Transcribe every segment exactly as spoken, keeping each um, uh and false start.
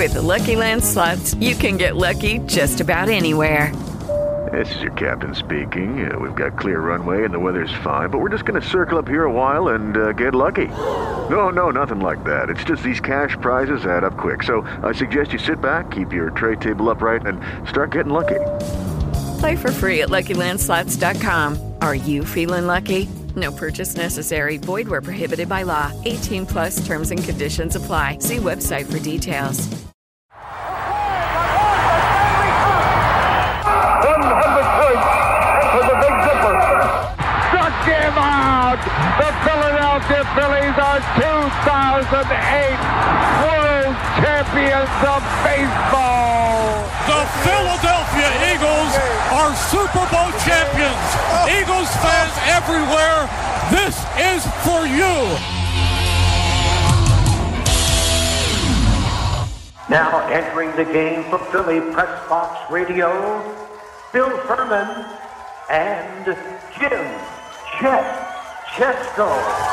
With the Lucky Land Slots, you can get lucky just about anywhere. This is your captain speaking. Uh, we've got clear runway and the weather's fine, but we're just going to circle up here a while and uh, get lucky. No, no, nothing like that. It's just these cash prizes add up quick. So I suggest you sit back, keep your tray table upright, and start getting lucky. Play for free at Lucky Land Slots dot com. Are you feeling lucky? No purchase necessary. Void where prohibited by law. eighteen plus terms and conditions apply. See website for details. Him out. The Philadelphia Phillies are two thousand eight World Champions of Baseball. The Philadelphia Eagles are Super Bowl champions. Eagles fans everywhere, this is for you. Now entering the game for Philly Press Box Radio, Bill Furman and Jim Chet Chesko.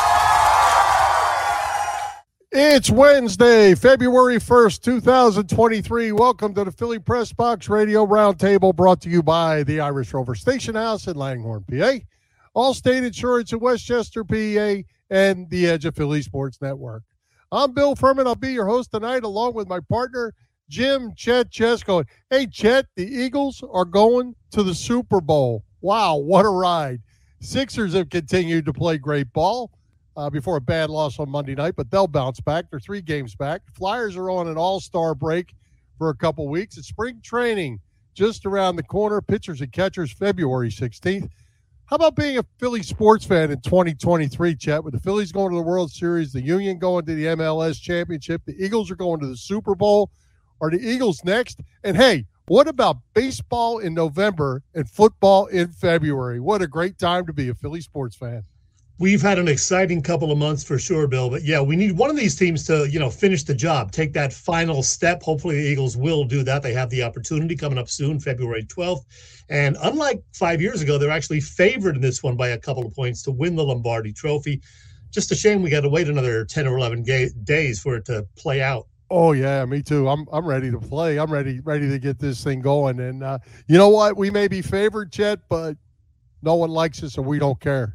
It's Wednesday, February first, two thousand twenty-three. Welcome to the Philly Press Box Radio Roundtable, brought to you by the Irish Rover Station House in Langhorne, P A, Allstate Insurance in Westchester, P A, and the Edge of Philly Sports Network. I'm Bill Furman. I'll be your host tonight, along with my partner, Jim Chet Chesko. Hey, Chet, the Eagles are going to the Super Bowl. Wow, what a ride. Sixers have continued to play great ball uh, before a bad loss on Monday night, but they'll bounce back. They're three games back. Flyers are on an all-star break for a couple weeks. It's spring training just around the corner. Pitchers and catchers February sixteenth. How about being a Philly sports fan in twenty twenty-three, Chet? With the Phillies going to the World Series, the Union going to the M L S Championship, the Eagles are going to the Super Bowl. Are the Eagles next? And, hey, what about baseball in November and football in February? What a great time to be a Philly sports fan. We've had an exciting couple of months for sure, Bill. But, yeah, we need one of these teams to, you know, finish the job, take that final step. Hopefully the Eagles will do that. They have the opportunity coming up soon, February twelfth. And unlike five years ago, they're actually favored in this one by a couple of points to win the Lombardi Trophy. Just a shame we got to wait another ten or eleven ga- days for it to play out. Oh, yeah, me too. I'm I'm ready to play. I'm ready ready to get this thing going. And uh, you know what? We may be favored, Chet, but no one likes us and we don't care.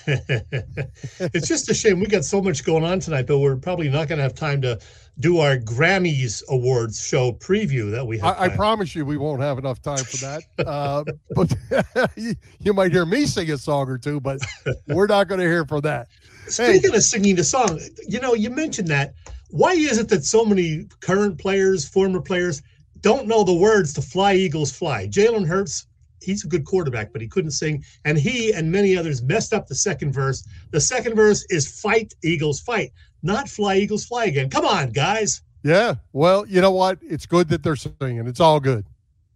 It's just a shame. We got so much going on tonight, but we're probably not going to have time to do our Grammys Awards show preview that we have. I, I promise you we won't have enough time for that. uh, but you, you might hear me sing a song or two, but we're not going to hear for that. Speaking hey. of singing the song, you know, you mentioned that. Why is it that so many current players, former players, don't know the words to Fly, Eagles, Fly? Jalen Hurts, he's a good quarterback, but he couldn't sing. And he and many others messed up the second verse. The second verse is Fight, Eagles, Fight, not Fly, Eagles, Fly again. Come on, guys. Yeah, well, you know what? It's good that they're singing. It's all good.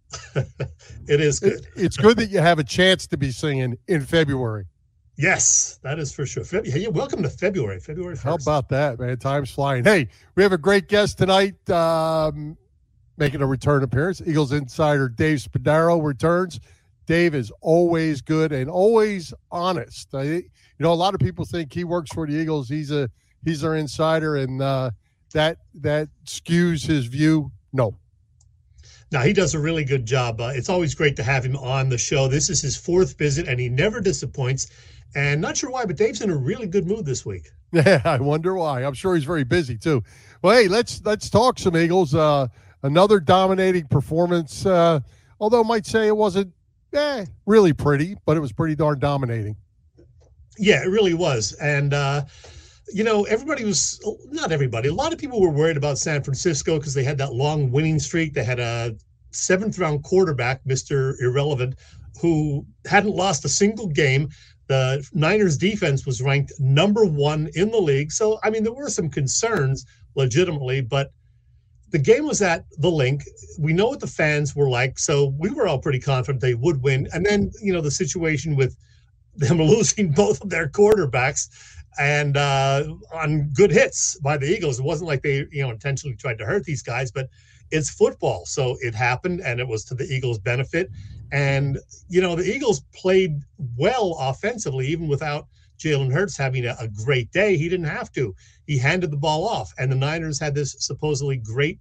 It is good. It, it's good that you have a chance to be singing in February. Yes, that is for sure. Feb- hey, welcome to February, February first. How about that, man? Time's flying. Hey, we have a great guest tonight um, making a return appearance. Eagles insider Dave Spadaro returns. Dave is always good and always honest. I, you know, a lot of people think he works for the Eagles. He's a he's their insider, and uh, that that skews his view. No. Now, he does a really good job. Uh, it's always great to have him on the show. This is his fourth visit, and he never disappoints. And not sure why, but Dave's in a really good mood this week. Yeah, I wonder why. I'm sure he's very busy too. Well, hey, let's let's talk some Eagles. Uh, another dominating performance. Uh, although I might say it wasn't eh, really pretty, but it was pretty darn dominating. Yeah, it really was. And uh, you know, everybody was not everybody. A lot of people were worried about San Francisco because they had that long winning streak. They had a seventh round quarterback, Mister Irrelevant, who hadn't lost a single game. The Niners defense was ranked number one in the league. So, I mean, there were some concerns legitimately, but the game was at the Link. We know what the fans were like. So we were all pretty confident they would win. And then, you know, the situation with them losing both of their quarterbacks and uh, on good hits by the Eagles. It wasn't like they, you know, intentionally tried to hurt these guys, but it's football. So it happened, and it was to the Eagles' benefit. And, you know, the Eagles played well offensively, even without Jalen Hurts having a, a great day. He didn't have to. He handed the ball off, and the Niners had this supposedly great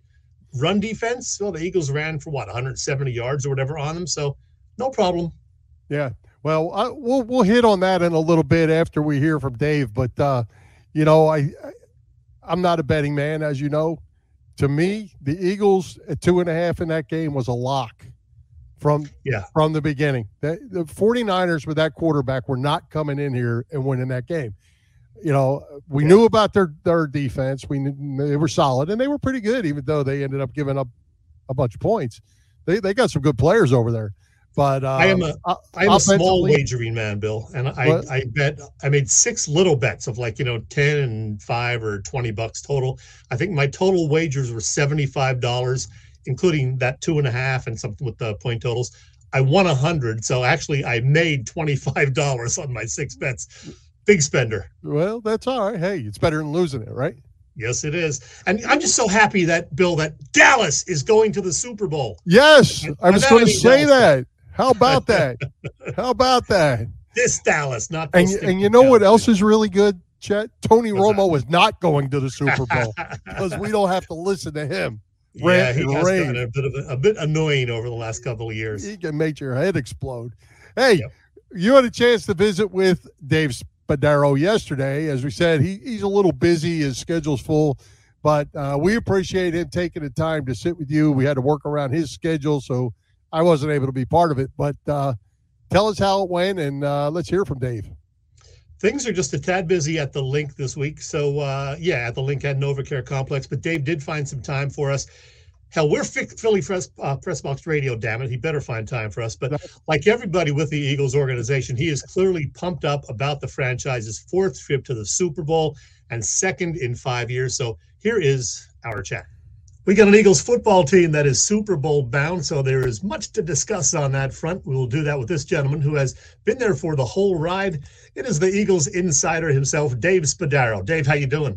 run defense, well, the Eagles ran for what, one hundred seventy yards or whatever on them. So no problem. Yeah. Well, I, we'll we'll hit on that in a little bit after we hear from Dave. But uh, you know, I, I I'm not a betting man, as you know. To me, the Eagles at two and a half in that game was a lock from yeah from the beginning. The, the 49ers with that quarterback were not coming in here and winning that game. You know, we yeah. knew about their their defense. We knew they were solid, and they were pretty good, even though they ended up giving up a bunch of points. They they got some good players over there. But um, I am a I am a small wagering man, Bill, and I what? I bet I made six little bets of like you know ten and five or twenty bucks total. I think my total wagers were seventy five dollars, including that two and a half and something with the point totals. I won a hundred, so actually I made twenty five dollars on my six bets. Big spender. Well, that's all right. Hey, it's better than losing it, right? Yes, it is. And I'm just so happy that, Bill, that Dallas is going to the Super Bowl. Yes, I, I was going to say that. How about that? How about that? This Dallas, not and, this. And you know Dallas. What else is really good, Chet? Tony What's Romo that? was not going to the Super Bowl because we don't have to listen to him. Yeah, he has gotten a bit, of a, a bit annoying over the last couple of years. He can make your head explode. Hey, yep. You had a chance to visit with Dave Spadaro yesterday. As we said, he, he's a little busy. His schedule's full. But uh, we appreciate him taking the time to sit with you. We had to work around his schedule, so I wasn't able to be part of it, but uh, tell us how it went, and uh, let's hear from Dave. Things are just a tad busy at the Link this week. So, uh, yeah, at the Link at NovaCare Complex, but Dave did find some time for us. Hell, we're Philly Press, uh, Press Box Radio, damn it. He better find time for us. But like everybody with the Eagles organization, he is clearly pumped up about the franchise's fourth trip to the Super Bowl and second in five years. So here is our chat. We got an Eagles football team that is Super Bowl bound, so there is much to discuss on that front. We will do that with this gentleman who has been there for the whole ride. It is the Eagles insider himself, Dave Spadaro. Dave, how you doing?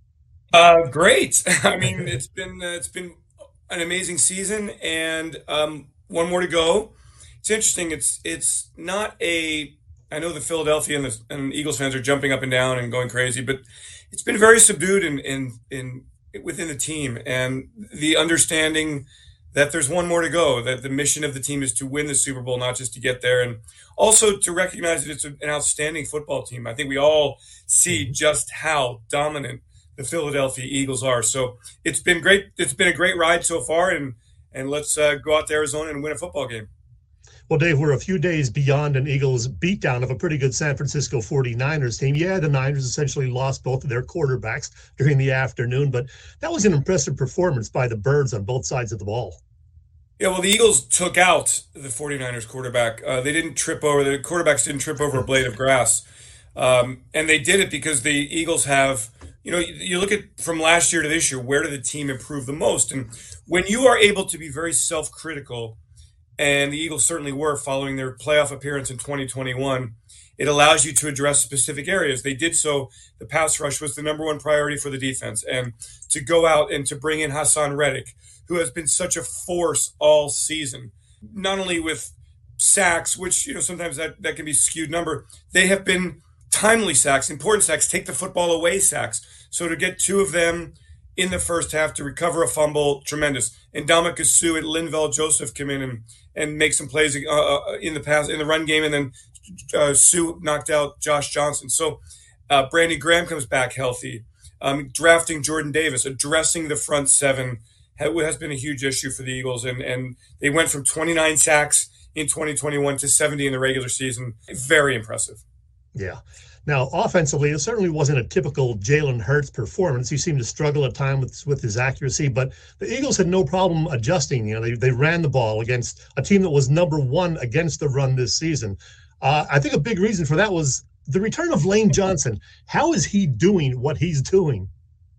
Uh, great. I mean, it's been uh, it's been an amazing season, and um, one more to go. It's interesting. It's it's not a. I know the Philadelphia and the and Eagles fans are jumping up and down and going crazy, but it's been very subdued in in in. within the team, and the understanding that there's one more to go, that the mission of the team is to win the Super Bowl, not just to get there, and also to recognize that it's an outstanding football team. I think we all see just how dominant the Philadelphia Eagles are. So it's been great. It's been a great ride so far, and and let's uh, go out to Arizona and win a football game. Well, Dave, we're a few days beyond an Eagles beatdown of a pretty good San Francisco forty-niners team. Yeah, the Niners essentially lost both of their quarterbacks during the afternoon, but that was an impressive performance by the Birds on both sides of the ball. Yeah, well, the Eagles took out the forty-niners quarterback. Uh, they didn't trip over, the quarterbacks didn't trip over a blade of grass. Um, and they did it because the Eagles have, you know, you, you look at from last year to this year, where did the team improve the most? And when you are able to be very self-critical, and the Eagles certainly were following their playoff appearance in twenty twenty-one, it allows you to address specific areas. They did so. The pass rush was the number one priority for the defense. And to go out and to bring in Hassan Reddick, who has been such a force all season, not only with sacks, which, you know, sometimes that, that can be skewed number. They have been timely sacks, important sacks, take the football away sacks. So to get two of them in the first half to recover a fumble, tremendous. And Ndamukong Suh and Linval Joseph come in and, and make some plays uh, in the pass, in the run game, and then uh, Suh knocked out Josh Johnson. So uh, Brandon Graham comes back healthy. Um, drafting Jordan Davis, addressing the front seven has been a huge issue for the Eagles, and, and they went from twenty-nine sacks in twenty twenty-one to seventy in the regular season. Very impressive. Yeah. Now, offensively, it certainly wasn't a typical Jalen Hurts performance. He seemed to struggle at times with, with his accuracy, but the Eagles had no problem adjusting. You know, they, they ran the ball against a team that was number one against the run this season. Uh, I think a big reason for that was the return of Lane Johnson. How is he doing what he's doing?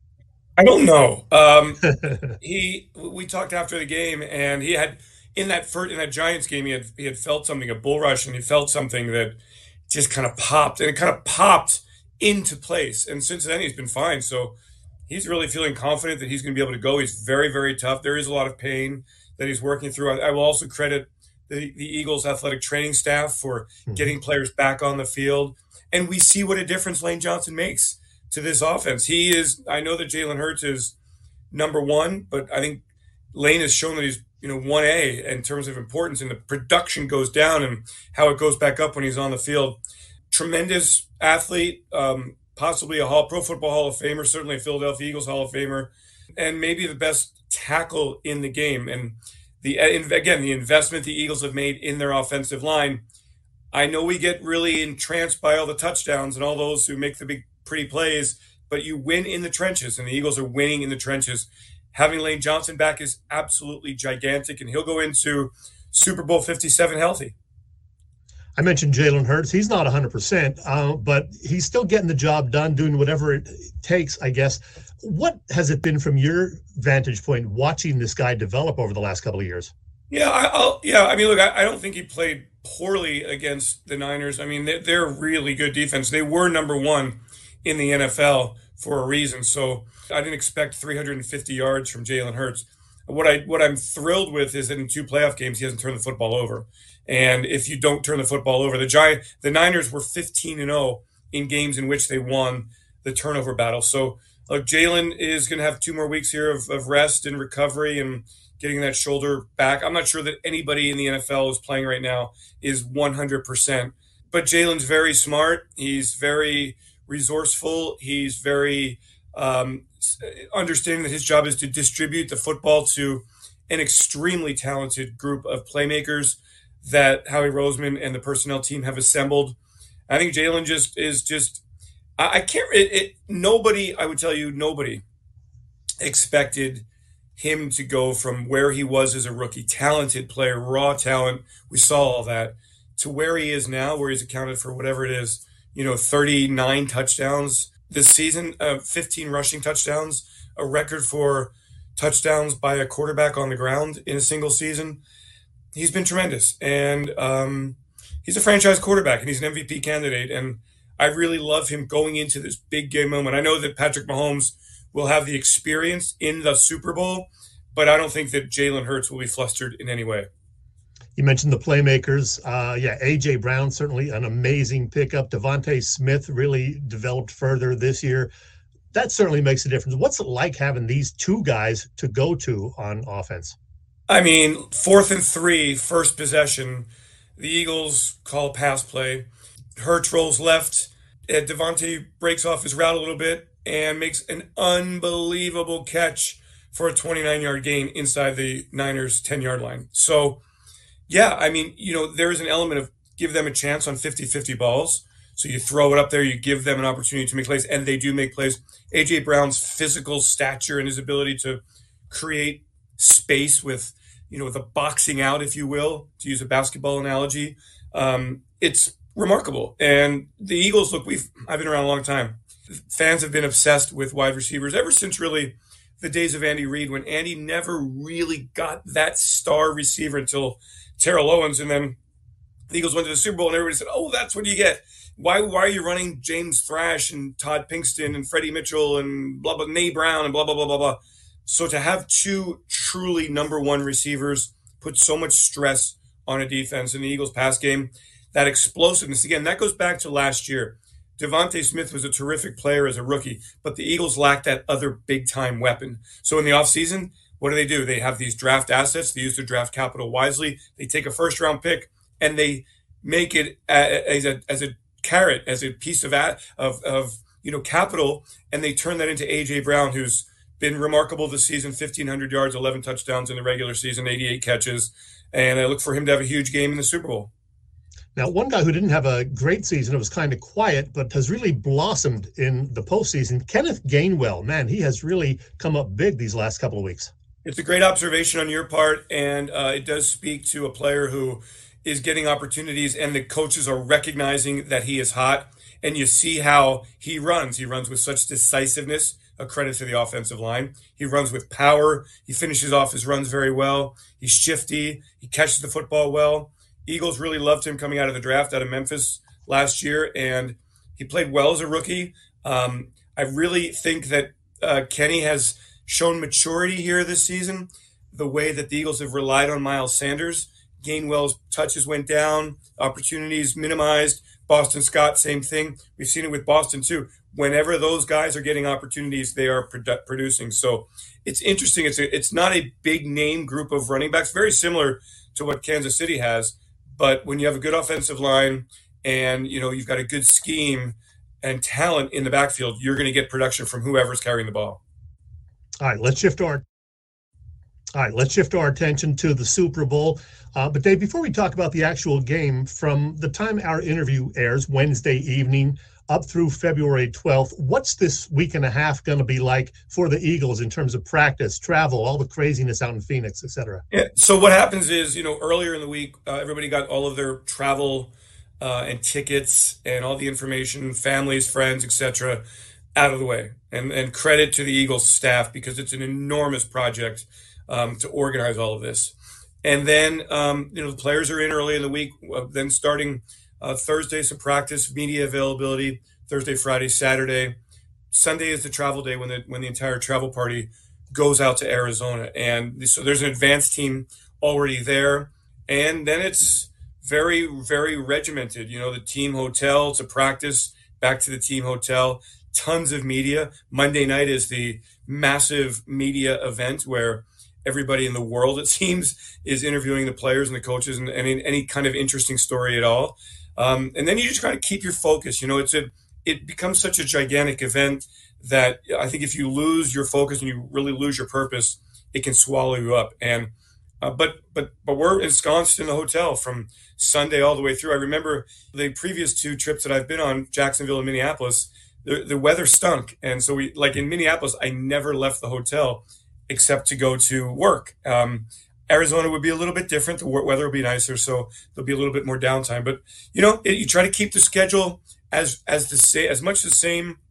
I don't know. Um, he, we talked after the game, and he had in that first, in that Giants game, he had he had felt something, a bull rush, and he felt something that just kind of popped, and it kind of popped into place. And since then, he's been fine. So he's really feeling confident that he's going to be able to go. He's very, very tough. There is a lot of pain that he's working through. I, I will also credit the, the Eagles athletic training staff for mm-hmm. getting players back on the field. And we see what a difference Lane Johnson makes to this offense. He is, I know that Jalen Hurts is number one, but I think Lane has shown that he's, you know, one A in terms of importance, and the production goes down and how it goes back up when he's on the field. Tremendous athlete, um, possibly a Hall, Pro Football Hall of Famer, certainly a Philadelphia Eagles Hall of Famer, and maybe the best tackle in the game. And the again, the investment the Eagles have made in their offensive line. I know we get really entranced by all the touchdowns and all those who make the big, pretty plays, but you win in the trenches, and the Eagles are winning in the trenches. Having Lane Johnson back is absolutely gigantic, and he'll go into Super Bowl fifty-seven healthy. I mentioned Jalen Hurts. He's not one hundred percent, uh, but he's still getting the job done, doing whatever it takes, I guess. What has it been from your vantage point watching this guy develop over the last couple of years? Yeah, I, I'll, yeah. I mean, look, I, I don't think he played poorly against the Niners. I mean, they're, they're a really good defense. They were number one in the N F L for a reason. So I didn't expect three hundred fifty yards from Jalen Hurts. What I what I'm thrilled with is that in two playoff games he hasn't turned the football over. And if you don't turn the football over, the Giant, the Niners were fifteen and oh in games in which they won the turnover battle. So look, Jalen is going to have two more weeks here of, of rest and recovery and getting that shoulder back. I'm not sure that anybody in the N F L who's playing right now is one hundred percent. But Jalen's very smart. He's very resourceful. He's very um, understanding that his job is to distribute the football to an extremely talented group of playmakers that Howie Roseman and the personnel team have assembled. I think Jalen just is just, I, I can't, it, it, nobody, I would tell you, nobody expected him to go from where he was as a rookie, talented player, raw talent. We saw all that, to where he is now, where he's accounted for whatever it is, you know, thirty-nine touchdowns this season, uh, fifteen rushing touchdowns, a record for touchdowns by a quarterback on the ground in a single season. He's been tremendous. And um, he's a franchise quarterback, and he's an M V P candidate. And I really love him going into this big game moment. I know that Patrick Mahomes will have the experience in the Super Bowl, but I don't think that Jalen Hurts will be flustered in any way. You mentioned the playmakers. Uh, yeah, A J. Brown, certainly an amazing pickup. Devontae Smith really developed further this year. That certainly makes a difference. What's it like having these two guys to go to on offense? I mean, fourth and three, first possession, the Eagles call a pass play. Hurts rolls left. Devontae breaks off his route a little bit and makes an unbelievable catch for a twenty-nine-yard gain inside the Niners' ten-yard line. So, yeah, I mean, you know, there is an element of give them a chance on fifty-fifty balls. So you throw it up there, you give them an opportunity to make plays, and they do make plays. A J. Brown's physical stature and his ability to create space with, you know, the boxing out, if you will, to use a basketball analogy, um, it's remarkable. And the Eagles, look, we've I've been around a long time. Fans have been obsessed with wide receivers ever since really the days of Andy Reid, when Andy never really got that star receiver until Terrell Owens, and then the Eagles went to the Super Bowl, and everybody said, "Oh, that's what you get. Why, why are you running James Thrash and Todd Pinkston and Freddie Mitchell and blah blah, Nay Brown and blah blah blah blah blah?" So to have two truly number one receivers put so much stress on a defense in the Eagles pass game, that explosiveness again, that goes back to last year. Devontae Smith was a terrific player as a rookie, but the Eagles lacked that other big-time weapon. So in the offseason, what do they do? They have these draft assets. They use their draft capital wisely. They take a first-round pick, and they make it as a as a carrot, as a piece of of, of you know capital, and they turn that into A J. Brown, who's been remarkable this season, fifteen hundred yards, eleven touchdowns in the regular season, eighty-eight catches, and I look for him to have a huge game in the Super Bowl. Now, one guy who didn't have a great season, it was kind of quiet, but has really blossomed in the postseason, Kenneth Gainwell. Man, he has really come up big these last couple of weeks. It's a great observation on your part, and uh, it does speak to a player who is getting opportunities, and the coaches are recognizing that he is hot, and you see how he runs. He runs with such decisiveness, a credit to the offensive line. He runs with power. He finishes off his runs very well. He's shifty. He catches the football well. Eagles really loved him coming out of the draft out of Memphis last year, and he played well as a rookie. Um, I really think that uh, Kenny has shown maturity here this season, the way that the Eagles have relied on Miles Sanders. Gainwell's touches went down, opportunities minimized, Boston Scott, same thing. We've seen it with Boston too. Whenever those guys are getting opportunities, they are produ- producing. So it's interesting. It's a, it's not a big name group of running backs, very similar to what Kansas City has. But when you have a good offensive line and, you know, you've got a good scheme and talent in the backfield, you're going to get production from whoever's carrying the ball. All right, let's shift our All right, let's shift our attention to the Super Bowl. Uh, but Dave, before we talk about the actual game, from the time our interview airs Wednesday evening up through February twelfth, what's this week and a half going to be like for the Eagles in terms of practice, travel, all the craziness out in Phoenix, et cetera? Yeah. So what happens is, you know, earlier in the week, uh, everybody got all of their travel uh, and tickets and all the information, families, friends, et cetera, out of the way. And, and credit to the Eagles staff, because it's an enormous project um, to organize all of this. And then, um, you know, the players are in early in the week, uh, then starting uh, Thursday, some practice, media availability, Thursday, Friday, Saturday. Sunday is the travel day when the when the entire travel party goes out to Arizona. And so there's an advanced team already there. And then it's very, very regimented. You know, the team hotel to practice, back to the team hotel, tons of media. Monday night is the massive media event where everybody in the world, it seems, is interviewing the players and the coaches and, and any kind of interesting story at all. Um, and then you just kind of keep your focus. You know, it's a it becomes such a gigantic event that I think if you lose your focus and you really lose your purpose, it can swallow you up. And uh, but but but we're ensconced in the hotel from Sunday all the way through. I remember the previous two trips that I've been on, Jacksonville and Minneapolis, the, the weather stunk. And so we, like in Minneapolis, I never left the hotel except to go to work. Um, Arizona would be a little bit different. The weather will be nicer, so there'll be a little bit more downtime. But, you know, it, you try to keep the schedule as as the sa- as much the same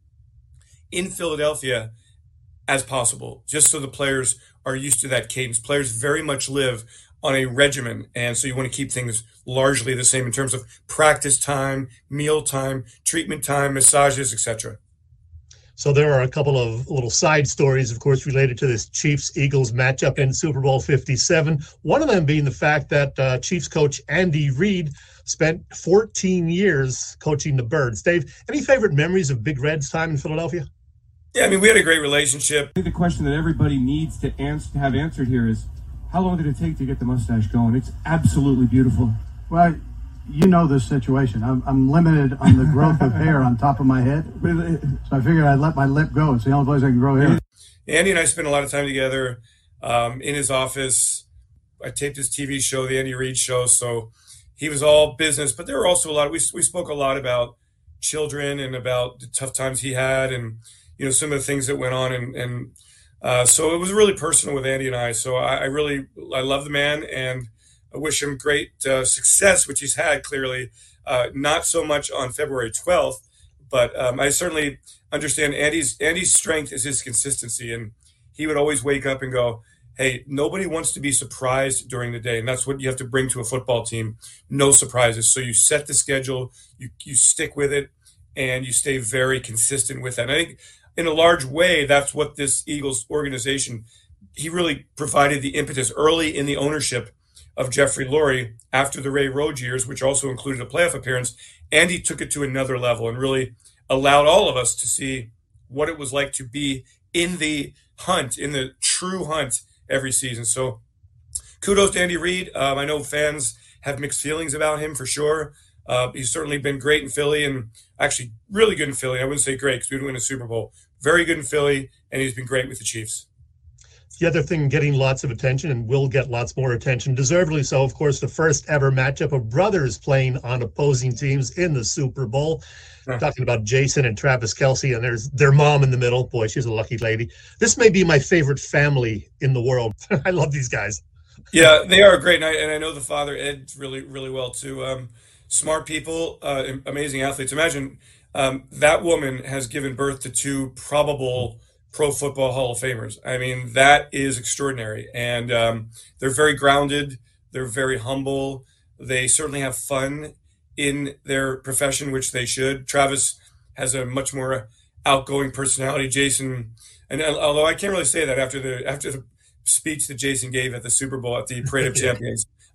in Philadelphia as possible, just so the players are used to that cadence. Players very much live on a regimen, and so you want to keep things largely the same in terms of practice time, meal time, treatment time, massages, et cetera. So there are a couple of little side stories, of course, related to this Chiefs-Eagles matchup in Super Bowl fifty-seven. One of them being the fact that uh, Chiefs coach Andy Reid spent fourteen years coaching the Birds. Dave, any favorite memories of Big Red's time in Philadelphia? Yeah, I mean, we had a great relationship. I think the question that everybody needs to answer, to have answered here is, how long did it take to get the mustache going? It's absolutely beautiful. Well, you know this situation. I'm, I'm limited on the growth of hair on top of my head, so I figured I'd let my lip go. It's the only place I can grow hair. Andy and I spent a lot of time together um, in his office. I taped his T V show, the Andy Reid Show, so he was all business. But there were also a lot. Of, we we spoke a lot about children and about the tough times he had, and you know some of the things that went on, and and uh, so it was really personal with Andy and I. So I, I really I love the man, and I wish him great uh, success, which he's had clearly, uh, not so much on February twelfth, but um, I certainly understand Andy's Andy's strength is his consistency. And he would always wake up and go, hey, nobody wants to be surprised during the day. And that's what you have to bring to a football team. No surprises. So you set the schedule, you, you stick with it, and you stay very consistent with that. And I think in a large way, that's what this Eagles organization, he really provided the impetus early in the ownership of Jeffrey Lurie after the Ray Rhodes years, which also included a playoff appearance. Andy took it to another level and really allowed all of us to see what it was like to be in the hunt, in the true hunt every season. So kudos to Andy Reid. Um, I know fans have mixed feelings about him for sure. Uh, he's certainly been great in Philly, and actually really good in Philly. I wouldn't say great because we didn't win a Super Bowl. Very good in Philly, and he's been great with the Chiefs. The other thing getting lots of attention, and will get lots more attention, deservedly so, of course, the first ever matchup of brothers playing on opposing teams in the Super Bowl. Yeah. Talking about Jason and Travis Kelce, and there's their mom in the middle. Boy, she's a lucky lady. This may be my favorite family in the world. I love these guys. Yeah, they are great, and I, and I know the father, Ed, really, really well, too. Um, smart people, uh, amazing athletes. Imagine um, that woman has given birth to two probable Pro Football Hall of Famers. I mean, that is extraordinary. And um, they're very grounded. They're very humble. They certainly have fun in their profession, which they should. Travis has a much more outgoing personality. Jason, and although I can't really say that after the after the speech that Jason gave at the Super Bowl at the Parade of Champions,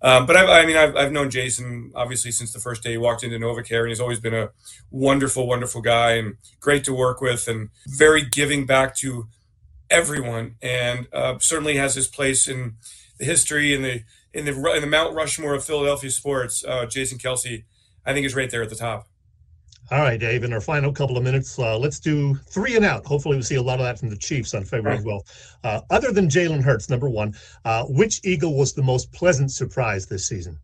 Um, but I've, I mean, I've, I've known Jason obviously since the first day he walked into NovaCare, and he's always been a wonderful, wonderful guy and great to work with, and very giving back to everyone, and uh, certainly has his place in the history and the in the in the Mount Rushmore of Philadelphia sports. Uh, Jason Kelce, I think, is right there at the top. All right, Dave, in our final couple of minutes, uh, let's do three and out. Hopefully we'll see a lot of that from the Chiefs on February twelfth. Uh, other than Jalen Hurts, number one, uh, which Eagle was the most pleasant surprise this season?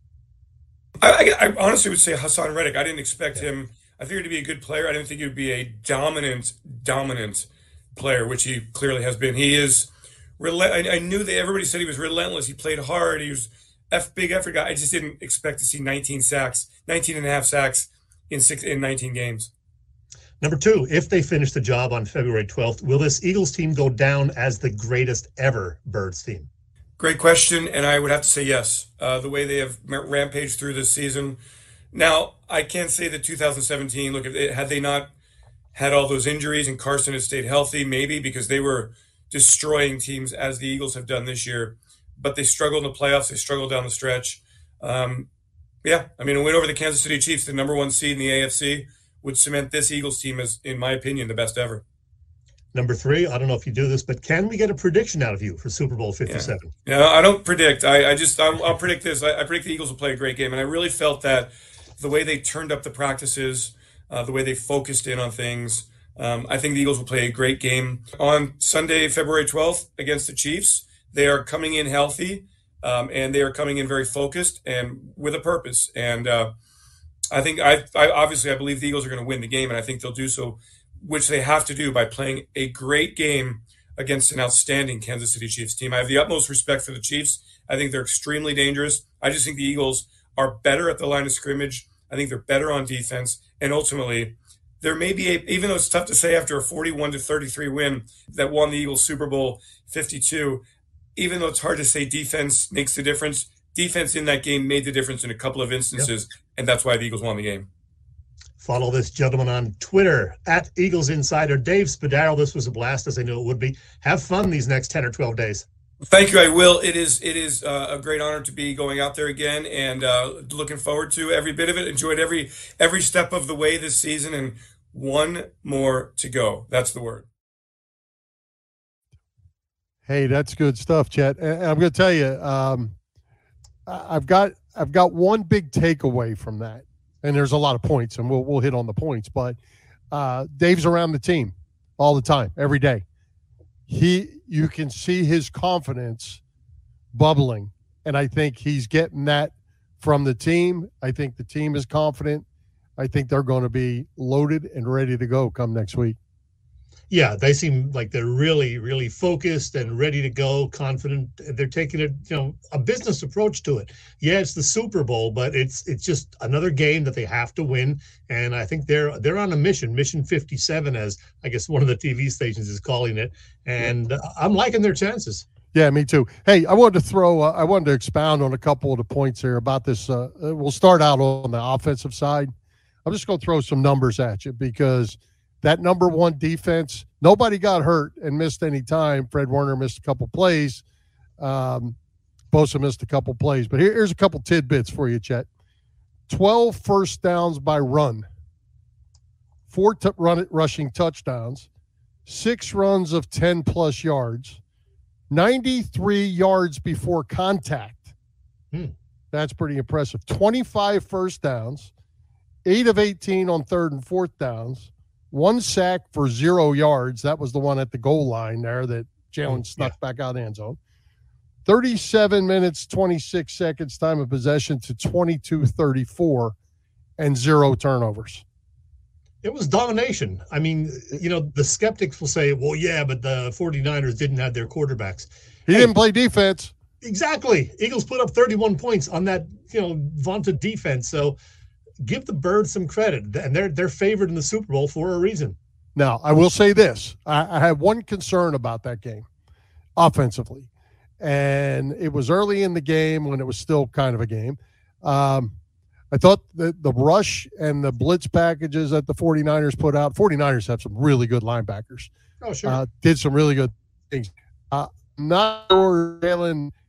I, I, I honestly would say Hassan Reddick. I didn't expect yeah. him. I figured he'd be a good player. I didn't think he would be a dominant, dominant player, which he clearly has been. He is, I, I knew that everybody said he was relentless. He played hard. He was a big effort guy. I just didn't expect to see nineteen sacks, nineteen and a half sacks in six in nineteen games. Number two, if they finish the job on February twelfth, will this Eagles team go down as the greatest ever Birds team? Great question, and I would have to say yes. Uh, the way they have rampaged through this season. Now, I can't say that two thousand seventeen, look, if they, had they not had all those injuries and Carson had stayed healthy, maybe, because they were destroying teams as the Eagles have done this year. But they struggled in the playoffs. They struggled down the stretch. Um, Yeah, I mean, a win over the Kansas City Chiefs, the number one seed in the A F C, would cement this Eagles team as, in my opinion, the best ever. Number three, I don't know if you do this, but can we get a prediction out of you for Super Bowl fifty-seven? Yeah, yeah I don't predict. I, I just, I'll, I'll predict this. I, I predict the Eagles will play a great game. And I really felt that the way they turned up the practices, uh, the way they focused in on things, um, I think the Eagles will play a great game. On Sunday, February twelfth, against the Chiefs, they are coming in healthy. Um, and they are coming in very focused and with a purpose. And uh, I think, I, I obviously, I believe the Eagles are going to win the game, and I think they'll do so, which they have to do by playing a great game against an outstanding Kansas City Chiefs team. I have the utmost respect for the Chiefs. I think they're extremely dangerous. I just think the Eagles are better at the line of scrimmage. I think they're better on defense. And ultimately, there may be, a, even though it's tough to say after a forty-one to thirty-three win that won the Eagles Super Bowl fifty-two, even though it's hard to say defense makes the difference, defense in that game made the difference in a couple of instances, yep. and that's why the Eagles won the game. Follow this gentleman on Twitter, at Eagles Insider. Dave Spadaro, this was a blast, as I knew it would be. Have fun these next ten or twelve days. Thank you, I will. It is it is uh, a great honor to be going out there again, and uh, looking forward to every bit of it. Enjoyed every every step of the way this season, and one more to go. That's the word. Hey, that's good stuff, Chet. And I'm going to tell you, um, I've got I've got one big takeaway from that, and there's a lot of points, and we'll we'll hit on the points. But uh, Dave's around the team all the time, every day. He, you can see his confidence bubbling, and I think he's getting that from the team. I think the team is confident. I think they're going to be loaded and ready to go come next week. Yeah, they seem like they're really, really focused and ready to go, confident. They're taking a, you know, a business approach to it. Yeah, it's the Super Bowl, but it's it's just another game that they have to win. And I think they're they're on a mission, Mission fifty-seven, as I guess one of the T V stations is calling it. And I'm liking their chances. Yeah, me too. Hey, I wanted to throw, uh, I wanted to expound on a couple of the points here about this. Uh, we'll start out on the offensive side. I'm just going to throw some numbers at you because that number one defense, nobody got hurt and missed any time. Fred Warner missed a couple plays. Um, Bosa missed a couple plays. But here, here's a couple tidbits for you, Chet. twelve first downs by run, four t- run rushing touchdowns, six runs of ten-plus yards, ninety-three yards before contact. Hmm. That's pretty impressive. twenty-five first downs, eight of eighteen on third and fourth downs, one sack for zero yards. That was the one at the goal line there that Jalen snuck yeah. back out of the end zone. thirty-seven minutes, twenty-six seconds time of possession to twenty-two thirty-four and zero turnovers. It was domination. I mean, you know, the skeptics will say, well, yeah, but the 49ers didn't have their quarterbacks. He hey, didn't play defense. Exactly. Eagles put up thirty-one points on that, you know, vaunted defense. So give the Birds some credit, and they're they're favored in the Super Bowl for a reason. Now, I will say this. I, I have one concern about that game offensively, and it was early in the game when it was still kind of a game. Um, I thought the, the rush and the blitz packages that the 49ers put out, 49ers have some really good linebackers. Oh, sure. Uh, did some really good things. Uh, not sure Jalen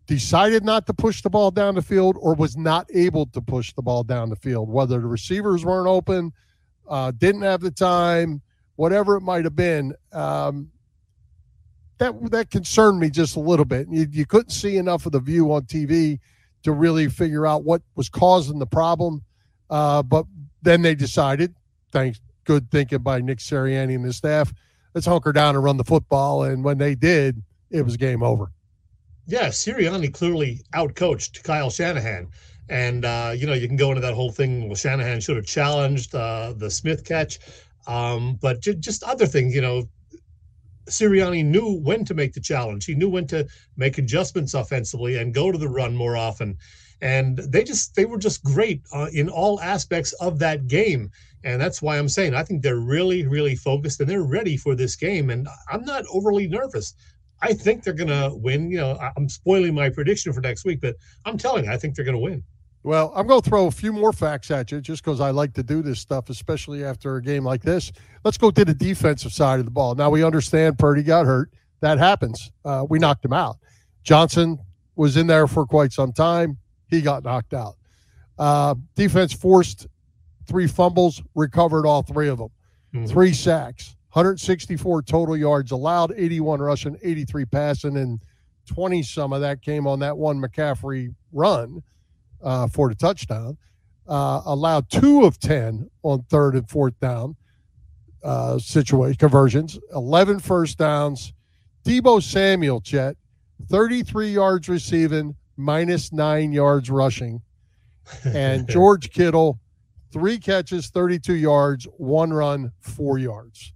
decided not to push the ball down the field or was not able to push the ball down the field, whether the receivers weren't open, uh, didn't have the time, whatever it might have been. Um, that that concerned me just a little bit. You, you couldn't see enough of the view on T V to really figure out what was causing the problem. Uh, but then they decided, thanks, good thinking by Nick Sirianni and his staff, let's hunker down and run the football. And when they did, it was game over. Yeah, Sirianni clearly outcoached Kyle Shanahan. And, uh, you know, you can go into that whole thing. Well, Shanahan should have challenged uh, the Smith catch. Um, but j- just other things, you know, Sirianni knew when to make the challenge. He knew when to make adjustments offensively and go to the run more often. And they just they were just great uh, in all aspects of that game. And that's why I'm saying I think they're really, really focused and they're ready for this game. And I'm not overly nervous. I think they're going to win. You know, I'm spoiling my prediction for next week, but I'm telling you, I think they're going to win. Well, I'm going to throw a few more facts at you just because I like to do this stuff, especially after a game like this. Let's go to the defensive side of the ball. Now, we understand Purdy got hurt. That happens. Uh, we knocked him out. Johnson was in there for quite some time. He got knocked out. Uh, defense forced three fumbles, recovered all three of them. Mm-hmm. Three sacks, one hundred sixty-four total yards allowed, eighty-one rushing, eighty-three passing, and twenty some of that came on that one McCaffrey run. Uh, for the touchdown, uh, allowed two of ten on third and fourth down uh, situation conversions, eleven first downs. Deebo Samuel, Chet, thirty-three yards receiving, minus nine yards rushing. And George Kittle, three catches, thirty-two yards, one run, four yards.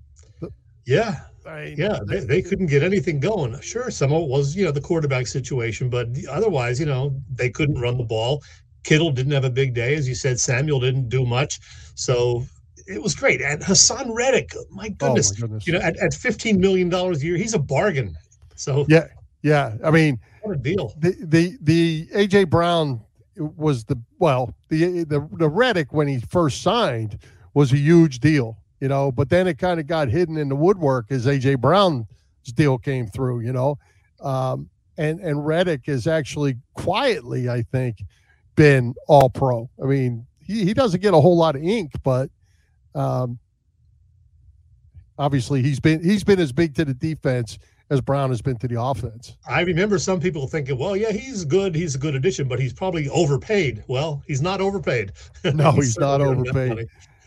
Yeah. I, yeah, they, they couldn't get anything going. Sure, some of it was, you know, the quarterback situation, but otherwise, you know, they couldn't run the ball. Kittle didn't have a big day. As you said, Samuel didn't do much. So it was great. And Hassan Reddick, my goodness, oh my goodness. you know, at, at fifteen million dollars a year, he's a bargain. So yeah, yeah. I mean, what a deal. The the, the A J Brown was the, well, the, the, the Reddick when he first signed was a huge deal. You know, but then it kind of got hidden in the woodwork as A J Brown's deal came through, you know. Um, and, and Reddick has actually quietly, I think, been all pro. I mean, he, he doesn't get a whole lot of ink, but um, obviously he's been he's been as big to the defense as Brown has been to the offense. I remember some people thinking, well, yeah, he's good. He's a good addition, but he's probably overpaid. Well, he's not overpaid. No, he's, he's not overpaid.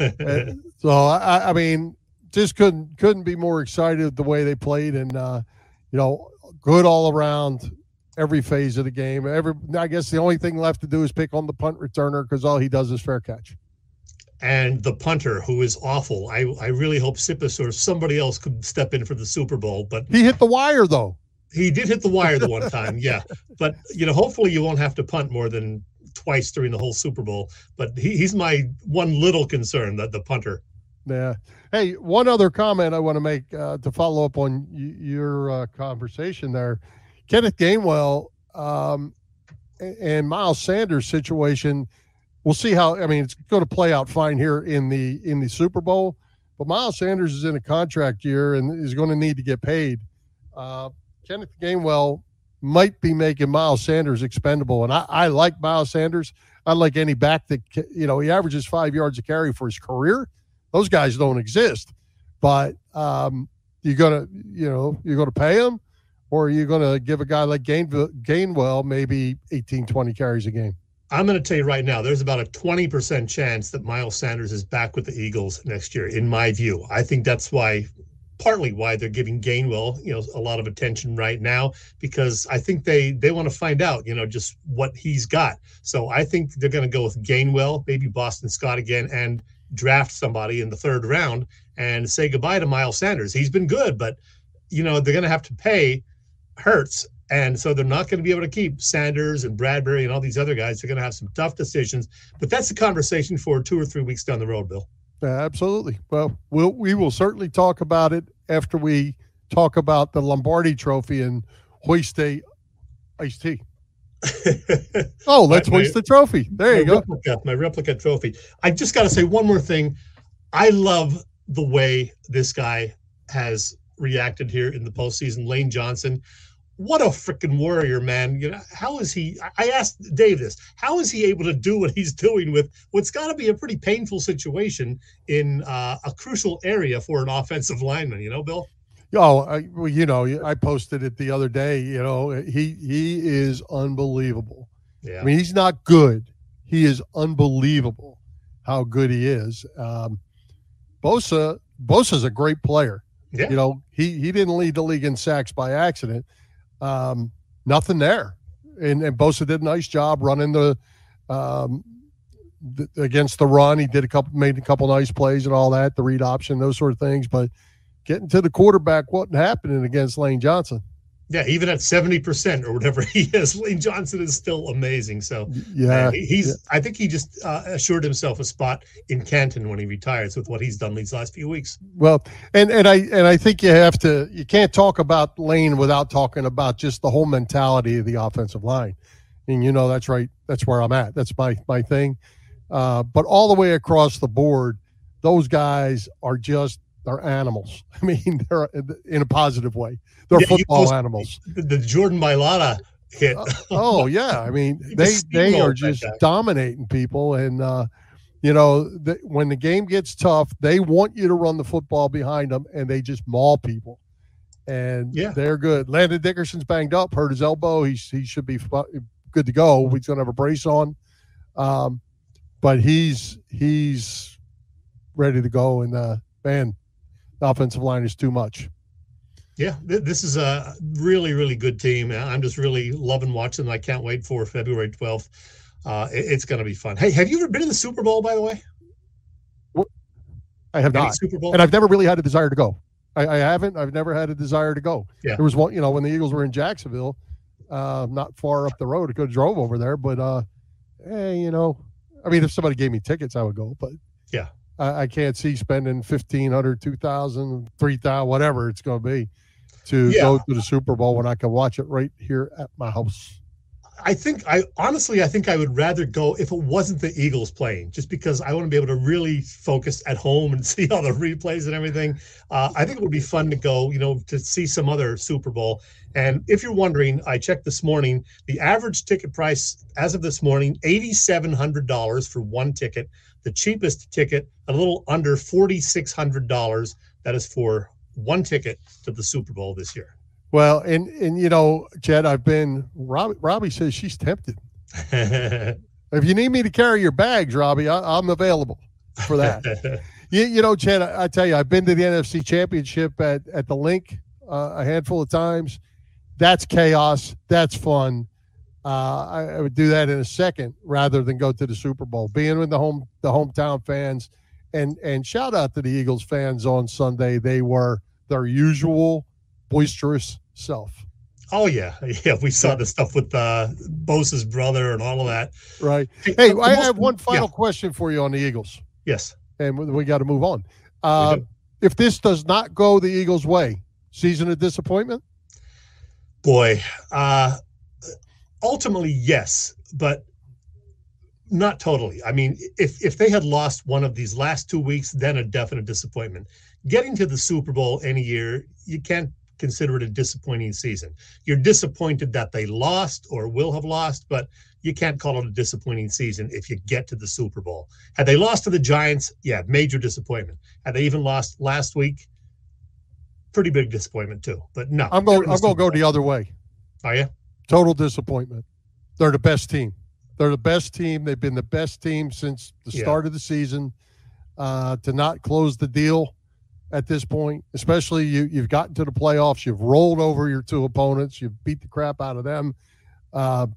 So I, I mean, just couldn't couldn't be more excited the way they played, and uh, you know, good all around, every phase of the game. Every I guess the only thing left to do is pick on the punt returner because all he does is fair catch. And the punter, who is awful. I I really hope Sippis or somebody else could step in for the Super Bowl, but he hit the wire though. He did hit the wire the one time, yeah. But you know, hopefully you won't have to punt more than twice during the whole Super Bowl, but he, he's my one little concern, that the punter. Yeah. Hey, one other comment I want to make uh, to follow up on y- your uh, conversation there. Kenneth Gainwell um, and Miles Sanders situation, we'll see how, I mean, it's going to play out fine here in the in the Super Bowl, but Miles Sanders is in a contract year and is going to need to get paid. Uh, Kenneth Gainwell might be making Miles Sanders expendable. And I, I like Miles Sanders. I like any back that, you know, he averages five yards a carry for his career. Those guys don't exist. But um, you're going to, you know, you're going to pay him, or are you going to give a guy like Gainwell, Gainwell maybe eighteen, twenty carries a game? I'm going to tell you right now, there's about a twenty percent chance that Miles Sanders is back with the Eagles next year, in my view. I think that's why partly why they're giving Gainwell, you know, a lot of attention right now, because I think they they want to find out, you know, just what he's got. So I think they're going to go with Gainwell, maybe Boston Scott again, and draft somebody in the third round and say goodbye to Miles Sanders. He's been good, but, you know, they're going to have to pay Hurts. And so they're not going to be able to keep Sanders and Bradbury and all these other guys. They're going to have some tough decisions. But that's a conversation for two or three weeks down the road, Bill. Yeah, absolutely. Well, we'll we will certainly talk about it after we talk about the Lombardi Trophy and hoist a iced tea. Oh, let's my, hoist the trophy. There you go. Replica, my replica trophy. I just got to say one more thing. I love the way this guy has reacted here in the postseason. Lane Johnson, what a freaking warrior, man. You know, how is he? I asked Dave this. How is he able to do what he's doing with what's got to be a pretty painful situation in uh, a crucial area for an offensive lineman, you know, Bill? Oh, I, well, you know, I posted it the other day. You know, he he is unbelievable. Yeah. I mean, he's not good. He is unbelievable how good he is. Um, Bosa, Bosa's a great player. Yeah. You know, he, he didn't lead the league in sacks by accident. Um, nothing there. And, and Bosa did a nice job running the, um, the against the run. He did a couple, made a couple nice plays and all that, the read option, those sort of things. But getting to the quarterback wasn't happening against Lane Johnson. Yeah, even at seventy percent or whatever he is, Lane Johnson is still amazing. So yeah, uh, he's. yeah. I think he just uh, assured himself a spot in Canton when he retires with what he's done these last few weeks. Well, and and I and I think you have to. You can't talk about Lane without talking about just the whole mentality of the offensive line. And you know that's right. That's where I'm at. That's my my thing. Uh, but all the way across the board, those guys are just. They're animals. I mean, they're in a positive way. They're yeah, football animals. The, the Jordan Mailata hit. Uh, oh yeah, I mean they they are just dominating people, and uh, you know the, when the game gets tough, they want you to run the football behind them, and they just maul people. And yeah. they're good. Landon Dickerson's banged up, hurt his elbow. He's he should be good to go. He's gonna have a brace on, um, but he's he's ready to go. And uh, man. The offensive line is too much. Yeah, th- this is a really, really good team. I'm just really loving watching them. I can't wait for February twelfth. Uh, it, it's going to be fun. Hey, have you ever been to the Super Bowl, by the way? What? I have Any not. Super Bowl? And I've never really had a desire to go. I, I haven't. I've never had a desire to go. Yeah. There was one, you know, when the Eagles were in Jacksonville, uh, not far up the road. I could have drove over there, but, uh, hey, you know, I mean, if somebody gave me tickets, I would go, but. Yeah. I, I can't see spending fifteen hundred, two thousand, three thousand, whatever it's going to be to yeah. go to the Super Bowl when I can watch it right here at my house. I think I honestly, I think I would rather go if it wasn't the Eagles playing, just because I want to be able to really focus at home and see all the replays and everything. Uh, I think it would be fun to go, you know, to see some other Super Bowl. And if you're wondering, I checked this morning, the average ticket price as of this morning, eight thousand seven hundred dollars for one ticket. The cheapest ticket, a little under four thousand six hundred dollars. That is for one ticket to the Super Bowl this year. Well, and, and you know, Chad, I've been, Robbie, Robbie says she's tempted. If you need me to carry your bags, Robbie, I, I'm available for that. you, you know, Chad, I, I tell you, I've been to the N F C Championship at, at the Link uh, a handful of times. That's chaos. That's fun. Uh, I, I would do that in a second rather than go to the Super Bowl. Being with the home, the hometown fans, and and shout out to the Eagles fans on Sunday. They were their usual boisterous self. Oh yeah, yeah. We saw the stuff with uh, Bosa's brother and all of that. Right. Hey, uh, I most, have one final yeah. question for you on the Eagles. Yes. And we, we got to move on. Uh, if this does not go the Eagles' way, season of disappointment. Boy. Uh, Ultimately, yes, but not totally. I mean, if if they had lost one of these last two weeks, then a definite disappointment. Getting to the Super Bowl any year, you can't consider it a disappointing season. You're disappointed that they lost or will have lost, but you can't call it a disappointing season if you get to the Super Bowl. Had they lost to the Giants, yeah, major disappointment. Had they even lost last week, pretty big disappointment too. But no, I'm going. I'm going to go the other way. Are you? Total disappointment. They're the best team. They're the best team. They've been the best team since the start yeah. of the season. Uh, to not close the deal at this point, especially you, you've gotten to the playoffs. You've rolled over your two opponents. You've beat the crap out of them. Uh,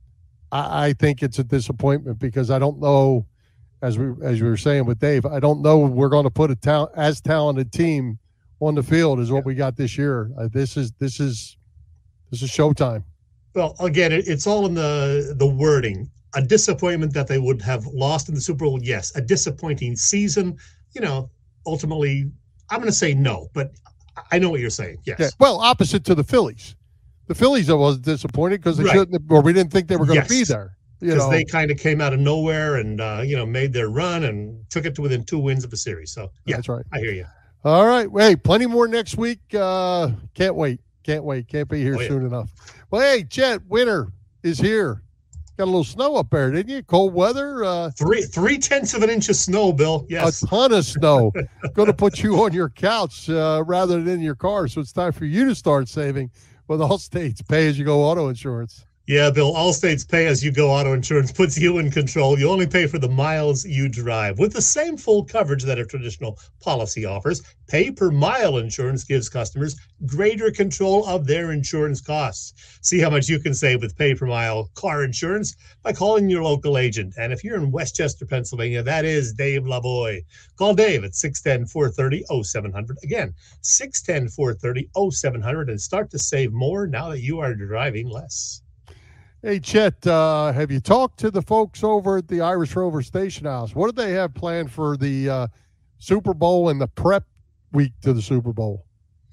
I, I think it's a disappointment because I don't know, as we as we were saying with Dave, I don't know we're going to put a ta- as talented team on the field as what yeah. we got this year. Uh, this is this is this is showtime. Well, again, it, it's all in the the wording. A disappointment that they would have lost in the Super Bowl, yes. A disappointing season, you know, ultimately, I'm going to say no, but I know what you're saying, yes. Yeah. Well, opposite to the Phillies. The Phillies I was disappointed because they right. shouldn't, or we didn't think they were going to yes. be there. Because they kind of came out of nowhere and, uh, you know, made their run and took it to within two wins of a series. So, yeah, that's right. I hear you. All right. Hey, plenty more next week. Uh, can't wait. Can't wait. Can't be here oh, yeah. soon enough. Well, hey, Chet, winter is here. Got a little snow up there, didn't you? Cold weather. Uh, three three tenths of an inch of snow, Bill. Yes, a ton of snow. Going to put you on your couch uh, rather than in your car. So it's time for you to start saving with Allstate's pay-as-you-go auto insurance. Yeah, Bill, Allstate's pay-as-you-go auto insurance puts you in control. You only pay for the miles you drive. With the same full coverage that a traditional policy offers, pay-per-mile insurance gives customers greater control of their insurance costs. See how much you can save with pay-per-mile car insurance by calling your local agent. And if you're in Westchester, Pennsylvania, that is Dave Lavoie. Call Dave at six one zero, four three zero, oh seven hundred. Again, six one zero, four three zero, oh seven hundred, and start to save more now that you are driving less. Hey, Chet, uh, have you talked to the folks over at the Irish Rover Station House? What do they have planned for the uh, Super Bowl and the prep week to the Super Bowl?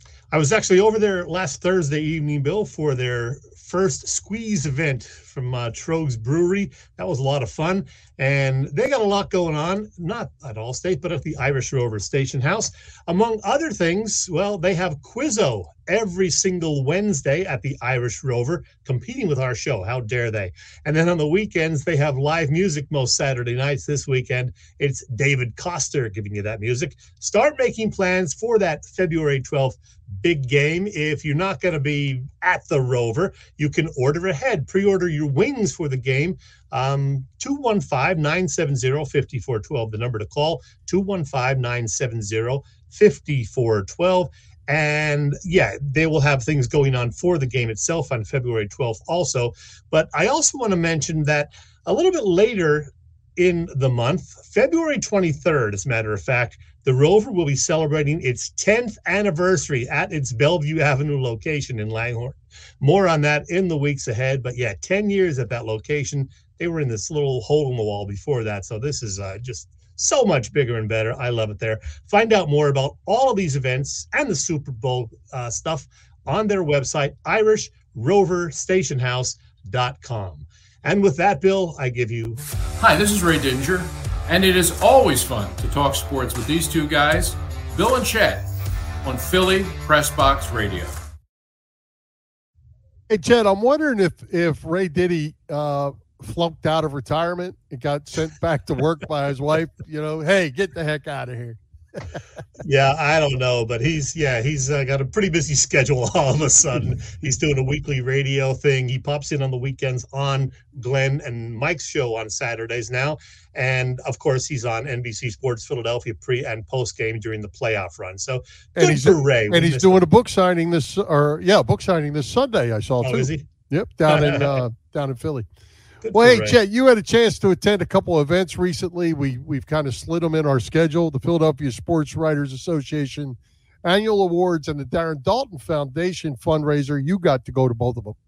I was actually over there last Thursday evening, Bill, for their first squeeze event from uh, Trogues Brewery. That was a lot of fun. And they got a lot going on, not at Allstate, but at the Irish Rover Station House. Among other things, well, they have Quizzo every single Wednesday at the Irish Rover, competing with our show. How dare they? And then on the weekends, they have live music most Saturday nights. This weekend, it's David Coster giving you that music. Start making plans for that February twelfth big game. If you're not going to be at the Rover, you can order ahead. Pre-order your wings for the game. Um, two one five, nine seven zero, five four one two, the number to call, two one five, nine seven zero, five four one two. And yeah, they will have things going on for the game itself on February twelfth also. But I also want to mention that a little bit later in the month, February twenty-third, as a matter of fact, the Rover will be celebrating its tenth anniversary at its Bellevue Avenue location in Langhorne. More on that in the weeks ahead. But yeah, ten years at that location. They were in this little hole in the wall before that. So this is uh, just so much bigger and better. I love it there. Find out more about all of these events and the Super Bowl uh, stuff on their website, irish rover station house dot com. And with that, Bill, I give you... Hi, this is Ray Didinger, and it is always fun to talk sports with these two guys, Bill and Chet, on Philly Press Box Radio. Hey, Chet, I'm wondering if, if Ray Diddy... Uh, flunked out of retirement and got sent back to work by his wife, you know, hey, get the heck out of here. Yeah, I don't know, but he's, yeah, he's uh, got a pretty busy schedule all of a sudden. He's doing a weekly radio thing. He pops in on the weekends on Glenn and Mike's show on Saturdays now. And, of course, he's on N B C Sports Philadelphia pre- and post-game during the playoff run. So, good and he's, for Ray. And he's doing him. a book signing this, or, yeah, book signing this Sunday, I saw, oh, too. Is he? Yep, down in, uh, down in Philly. Good well, hey, Ray. Chet, you had a chance to attend a couple of events recently. We, we've kind of slid them in our schedule. The Philadelphia Sports Writers Association Annual Awards and the Darren Dalton Foundation fundraiser. You got to go to both of them.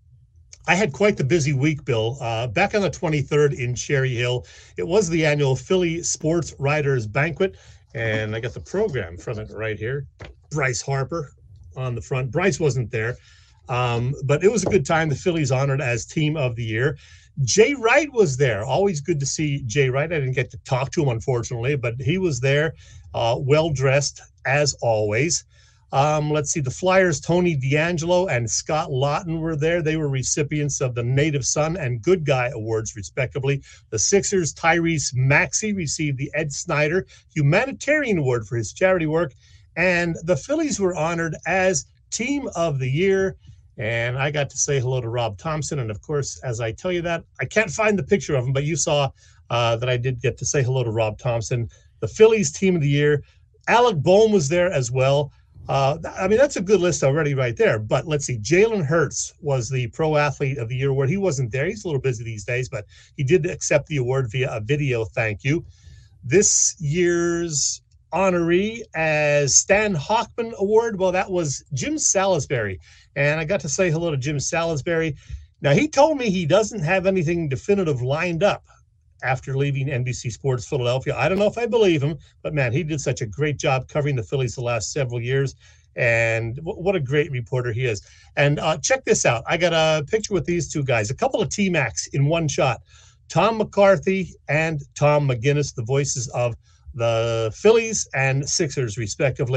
I had quite the busy week, Bill. Uh, back on the twenty-third in Cherry Hill, it was the annual Philly Sports Writers Banquet, and I got the program from it right here. Bryce Harper on the front. Bryce wasn't there, um, but it was a good time. The Phillies honored as Team of the Year. Jay Wright was there. Always good to see Jay Wright. I didn't get to talk to him, unfortunately, but he was there, uh, well-dressed as always. Um, let's see, the Flyers, Tony D'Angelo and Scott Lawton were there. They were recipients of the Native Son and Good Guy Awards, respectively. The Sixers, Tyrese Maxey received the Ed Snyder Humanitarian Award for his charity work. And the Phillies were honored as Team of the Year. And I got to say hello to Rob Thompson. And, of course, as I tell you that, I can't find the picture of him, but you saw uh, that I did get to say hello to Rob Thompson. The Phillies Team of the Year. Alec Boehm was there as well. Uh, I mean, that's a good list already right there. But let's see, Jalen Hurts was the Pro Athlete of the Year award. He wasn't there. He's a little busy these days, but he did accept the award via a video thank you. This year's honoree as Stan Hochman Award, well, that was Jim Salisbury. And I got to say hello to Jim Salisbury. Now, he told me he doesn't have anything definitive lined up after leaving N B C Sports Philadelphia. I don't know if I believe him, but man, he did such a great job covering the Phillies the last several years. And w- what a great reporter he is. And uh, check this out. I got a picture with these two guys, a couple of T-Macs in one shot. Tom McCarthy and Tom McGinnis, the voices of the Phillies and Sixers, respectively.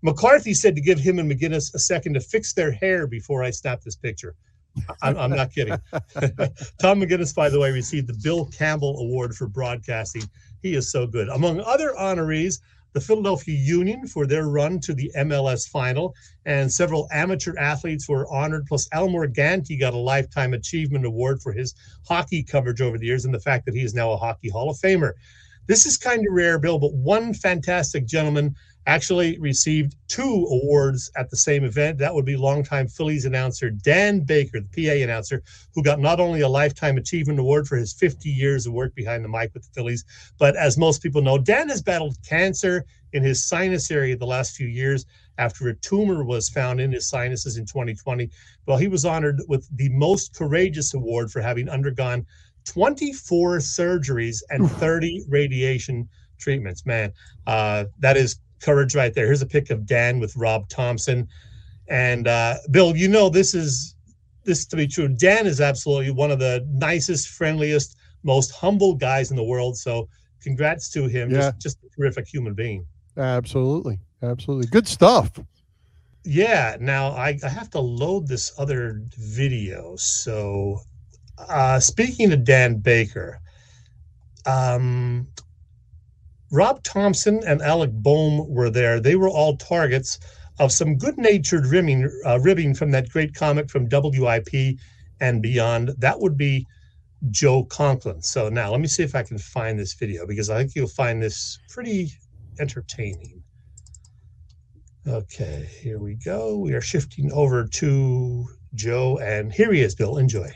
McCarthy said to give him and McGinnis a second to fix their hair before I snap this picture. I'm, I'm not kidding. Tom McGinnis, by the way, received the Bill Campbell Award for broadcasting. He is so good. Among other honorees, the Philadelphia Union for their run to the M L S final, and several amateur athletes were honored, plus Al Morganti got a Lifetime Achievement Award for his hockey coverage over the years and the fact that he is now a Hockey Hall of Famer. This is kind of rare, Bill, but one fantastic gentleman actually received two awards at the same event. That would be longtime Phillies announcer Dan Baker, the P A announcer, who got not only a Lifetime Achievement Award for his fifty years of work behind the mic with the Phillies, but as most people know, Dan has battled cancer in his sinus area the last few years after a tumor was found in his sinuses in twenty twenty. Well, he was honored with the Most Courageous Award for having undergone twenty-four surgeries and thirty radiation treatments. Man, uh, that is courage right there. Here's a pic of Dan with Rob Thompson. And uh, Bill, you know this is this to be true. Dan is absolutely one of the nicest, friendliest, most humble guys in the world. So congrats to him. Yeah. Just, just a terrific human being. Absolutely. Absolutely. Good stuff. Yeah. Now I, I have to load this other video. So uh, speaking of Dan Baker, um, Rob Thompson and Alec Boehm were there. They were all targets of some good-natured ribbing, uh, ribbing from that great comic from W I P and beyond. That would be Joe Conklin. So now let me see if I can find this video, because I think you'll find this pretty entertaining. Okay, here we go. We are shifting over to Joe, and here he is, Bill. Enjoy.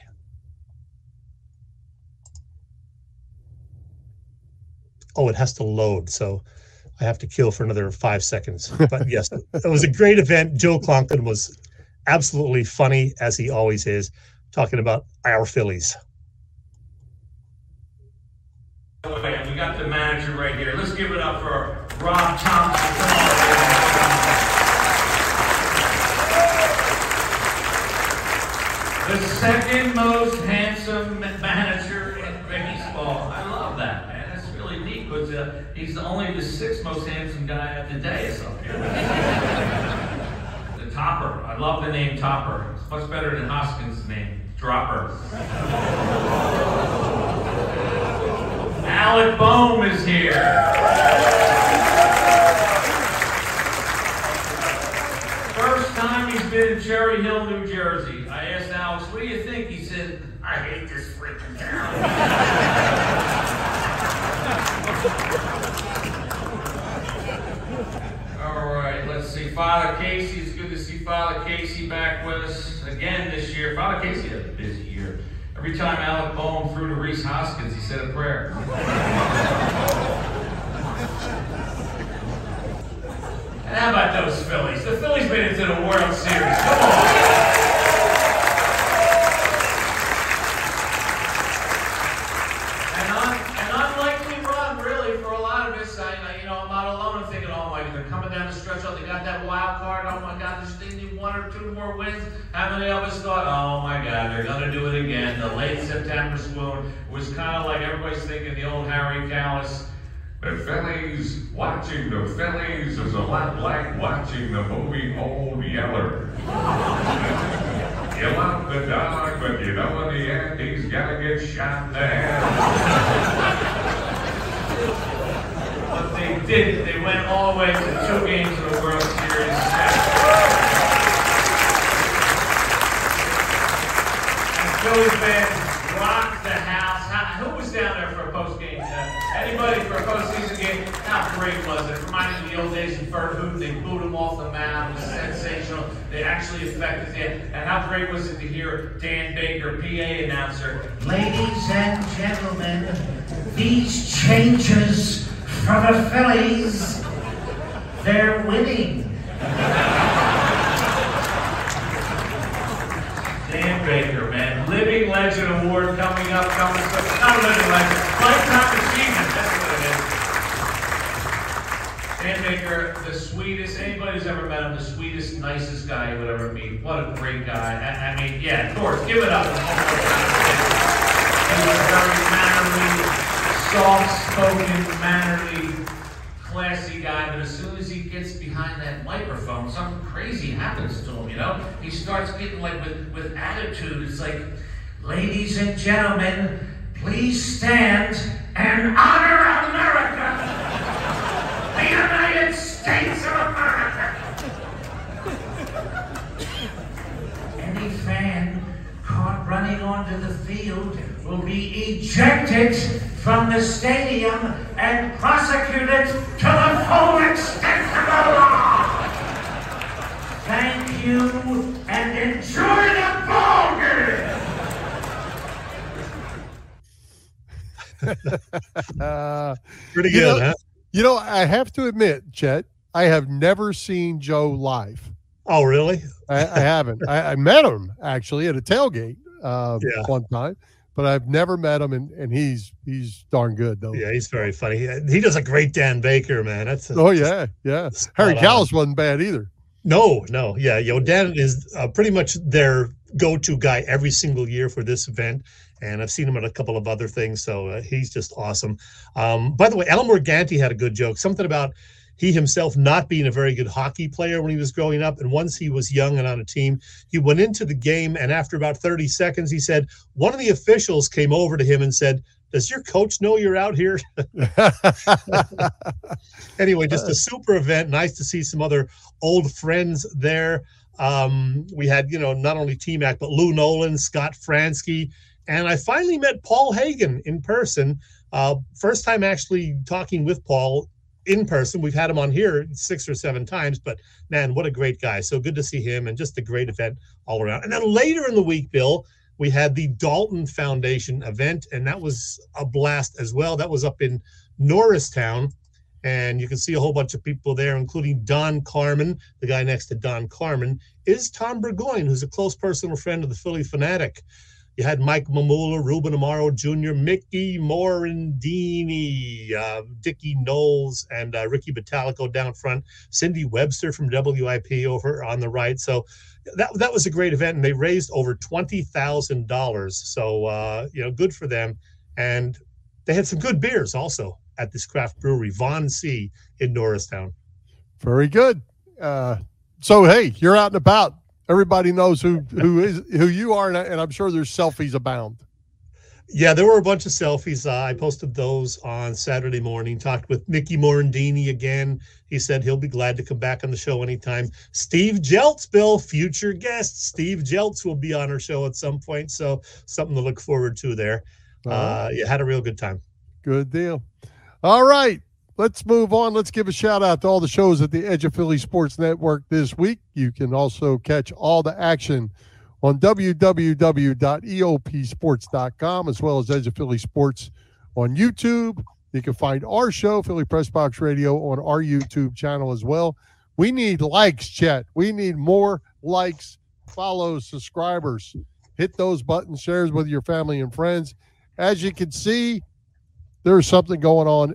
Oh, it has to load, so I have to kill for another five seconds. But yes, it was a great event. Joe Conklin was absolutely funny, as he always is, talking about our Phillies. We got the manager right here. Let's give it up for Rob Thompson. The second most handsome manager in baseball. I love that, man. Because uh, he's only the sixth most handsome guy at the dais up here. The Topper. I love the name Topper. It's much better than Hoskins' name, Dropper. Alec Boehm is here. First time he's been in Cherry Hill, New Jersey. I asked Alex, what do you think? He said, I hate this freaking town. All right, let's see. Father Casey, it's good to see Father Casey back with us again this year. Father Casey had a busy year. Every time Alec Boehm threw to Reese Hoskins, he said a prayer. And how about those Phillies? The Phillies made it to the World Series. Come on. More wins. How many of us thought, oh my God, they're going to do it again? The late September swoon was kind of like everybody's thinking the old Harry Callis. The Phillies, watching the Phillies is a lot like watching the movie Old Yeller. You love the dog, but you know in the end he's got to get shot in the head. But they did. They went all the way to two games of the World Series. Phillies fans rocked the house. How, who was down there for a post game? Uh, anybody for a postseason game? How great was it? It reminded me of the old days in Fort Hood. They booed him off the mound. It was sensational. They actually affected it. And how great was it to hear Dan Baker, P A announcer? Ladies and gentlemen, these changes for the Phillies, they're winning. Dan Baker, man. Living Legend Award coming up, coming up. Not a living legend, lifetime achievement. That's what it is. Dan Baker, the sweetest, anybody who's ever met him, the sweetest, nicest guy you would ever meet. What a great guy. I, I mean, yeah, of course, give it up. He was very mannerly, soft-spoken, mannerly, classy guy, but as soon as he gets behind behind that microphone, something crazy happens to him, you know? He starts getting like with, with attitude. It's like, ladies and gentlemen, please stand and honor America, the United States of America. Any fan caught running onto the field will be ejected from the stadium and prosecuted to the full extent of the law. Thank you and enjoy the ball game. uh, Pretty you good, know, huh? You know, I have to admit, Chet, I have never seen Joe live. Oh, really? I, I haven't. I, I met him actually at a tailgate uh, Yeah. one time, but I've never met him, and, and he's he's darn good though. Yeah, he's very funny. He, he does a great Dan Baker, man. That's a, Oh yeah, yeah. Harry Callis wasn't bad either. No, no, yeah, yo, Dan is uh, pretty much their go-to guy every single year for this event, and I've seen him at a couple of other things, so uh, he's just awesome. Um, by the way, Elmer Ganti had a good joke, something about he himself not being a very good hockey player when he was growing up, and once he was young and on a team, he went into the game, and after about thirty seconds, he said, one of the officials came over to him and said, does your coach know you're out here? Anyway, just a super event. Nice to see some other old friends there. Um, we had, you know, not only T-Mac, but Lou Nolan, Scott Fransky, and I finally met Paul Hagen in person. Uh, first time actually talking with Paul in person. We've had him on here six or seven times, but man, what a great guy. So good to see him, and just a great event all around. And then later in the week, Bill, we had the Dalton Foundation event, and that was a blast as well. That was up in Norristown, and you can see a whole bunch of people there, including Don Carmen. The guy next to Don Carmen is Tom Burgoyne, who's a close personal friend of the Philly Fanatic. You had Mike Mamula, Ruben Amaro Junior, Mickey Morandini, uh, Dickie Knowles, and uh, Ricky Batalico down front, Cindy Webster from W I P over on the right. So that that was a great event, and they raised over twenty thousand dollars. So, uh, you know, good for them. And they had some good beers also at this craft brewery, Von C in Norristown. Very good. Uh, so, hey, you're out and about. Everybody knows who who is who you are, and, I, and I'm sure there's selfies abound. Yeah, there were a bunch of selfies. Uh, I posted those on Saturday morning. Talked with Mickey Morandini again. He said he'll be glad to come back on the show anytime. Steve Jeltz, Bill, future guest. Steve Jeltz will be on our show at some point, so something to look forward to there. Uh, you had a real good time. Good deal. All right. Let's move on. Let's give a shout out to all the shows at the Edge of Philly Sports Network this week. You can also catch all the action on w w w dot e o p sports dot com, as well as Edge of Philly Sports on YouTube. You can find our show, Philly Press Box Radio, on our YouTube channel as well. We need likes, chat. We need more likes, follows, subscribers. Hit those buttons, shares with your family and friends. As you can see, there's something going on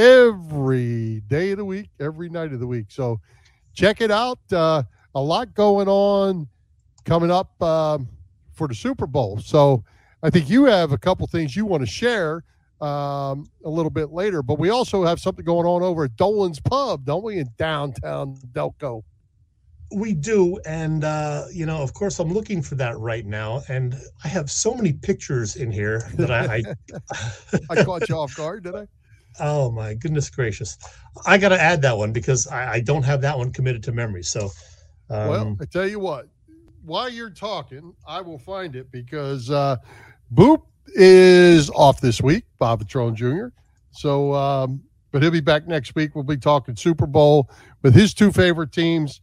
every day of the week, every night of the week. So check it out. Uh, a lot going on coming up um, for the Super Bowl. So I think you have a couple things you want to share um, a little bit later, but we also have something going on over at Dolan's Pub, don't we, in downtown Delco? We do. And, uh, you know, of course, I'm looking for that right now. And I have so many pictures in here that I... I, I caught you off guard, did I? Oh, my goodness gracious. I got to add that one because I, I don't have that one committed to memory. So, um, well, I tell you what, while you're talking, I will find it because uh, Boop is off this week, Bob Patrone Junior So, um, but he'll be back next week. We'll be talking Super Bowl with his two favorite teams.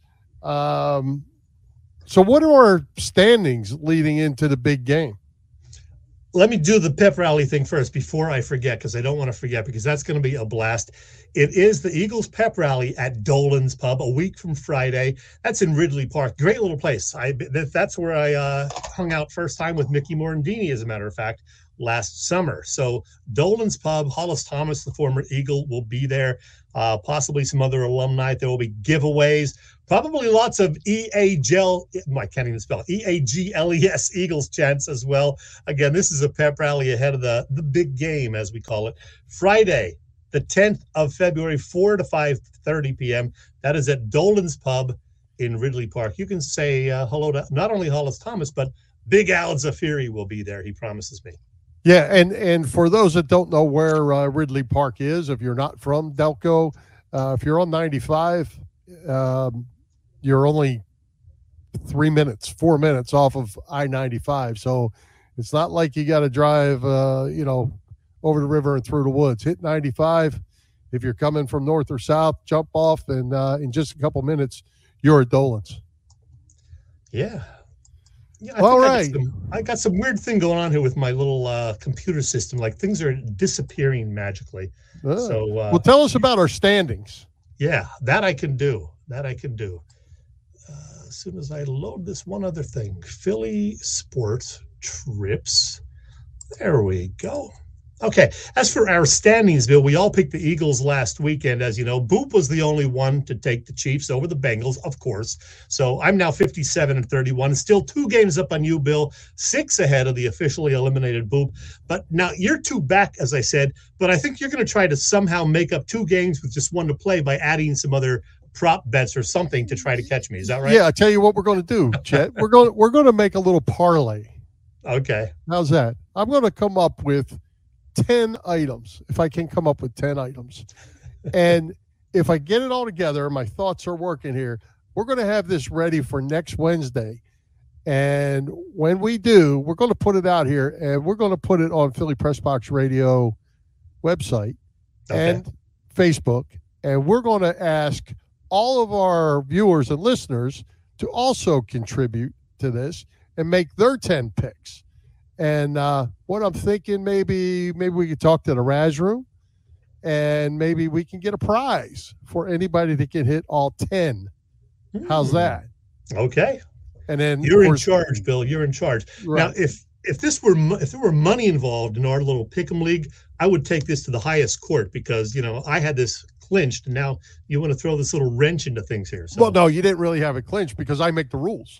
Um, so what are our standings leading into the big game? Let me do the pep rally thing first before I forget, because I don't want to forget, because that's going to be a blast. It is the Eagles pep rally at Dolan's Pub a week from Friday. That's in Ridley Park. Great little place. I That's where I uh, hung out first time with Mickey Morandini, as a matter of fact, last summer. So Dolan's Pub, Hollis Thomas, the former Eagle, will be there. Uh, possibly some other alumni. There will be giveaways. Probably lots of E A G L, I can't even spell it, E A G L E S Eagles chants as well. Again, this is a pep rally ahead of the, the big game, as we call it. Friday, the tenth of February, four to five thirty p.m. That is at Dolan's Pub in Ridley Park. You can say uh, hello to not only Hollis Thomas, but Big Al Zafiri will be there, he promises me. Yeah, and, and for those that don't know where uh, Ridley Park is, if you're not from Delco, uh, if you're on ninety-five, um, you're only three minutes, four minutes off of I ninety-five. So it's not like you got to drive, uh, you know, over the river and through the woods. Hit ninety-five. If you're coming from north or south, jump off, and uh, in just a couple minutes, you're at Dolan's. Yeah. Yeah, I All think right. I got, some, I got some weird thing going on here with my little uh, computer system. Like things are disappearing magically. Uh, so, uh, well, tell us about our standings. Yeah, that I can do. That I can do. Uh, as soon as I load this one other thing, Philly Sports Trips. There we go. Okay, as for our standings, Bill, we all picked the Eagles last weekend. As you know, Boop was the only one to take the Chiefs over the Bengals, of course. So I'm now fifty-seven and thirty-one, still two games up on you, Bill, six ahead of the officially eliminated Boop. But now you're two back, as I said, but I think you're going to try to somehow make up two games with just one to play by adding some other prop bets or something to try to catch me. Is that right? Yeah, I tell you what we're going to do, Chet. we're going we're going to make a little parlay. Okay. How's that? I'm going to come up with ten items, if I can come up with ten items. And if I get it all together, my thoughts are working here, we're going to have this ready for next Wednesday. And when we do, we're going to put it out here, and we're going to put it on Philly Press Box Radio website Okay. and Facebook. And we're going to ask all of our viewers and listeners to also contribute to this and make their ten picks. And uh, what I'm thinking, maybe maybe we could talk to the Raz Room, and maybe we can get a prize for anybody that can hit all ten. How's that? Okay. And then You're of in course- charge, Bill. You're in charge. Right. Now, if if this were mo- if there were money involved in our little pick'em league, I would take this to the highest court because you know I had this clinched, and now you want to throw this little wrench into things here. So. Well, no, you didn't really have it clinched because I make the rules.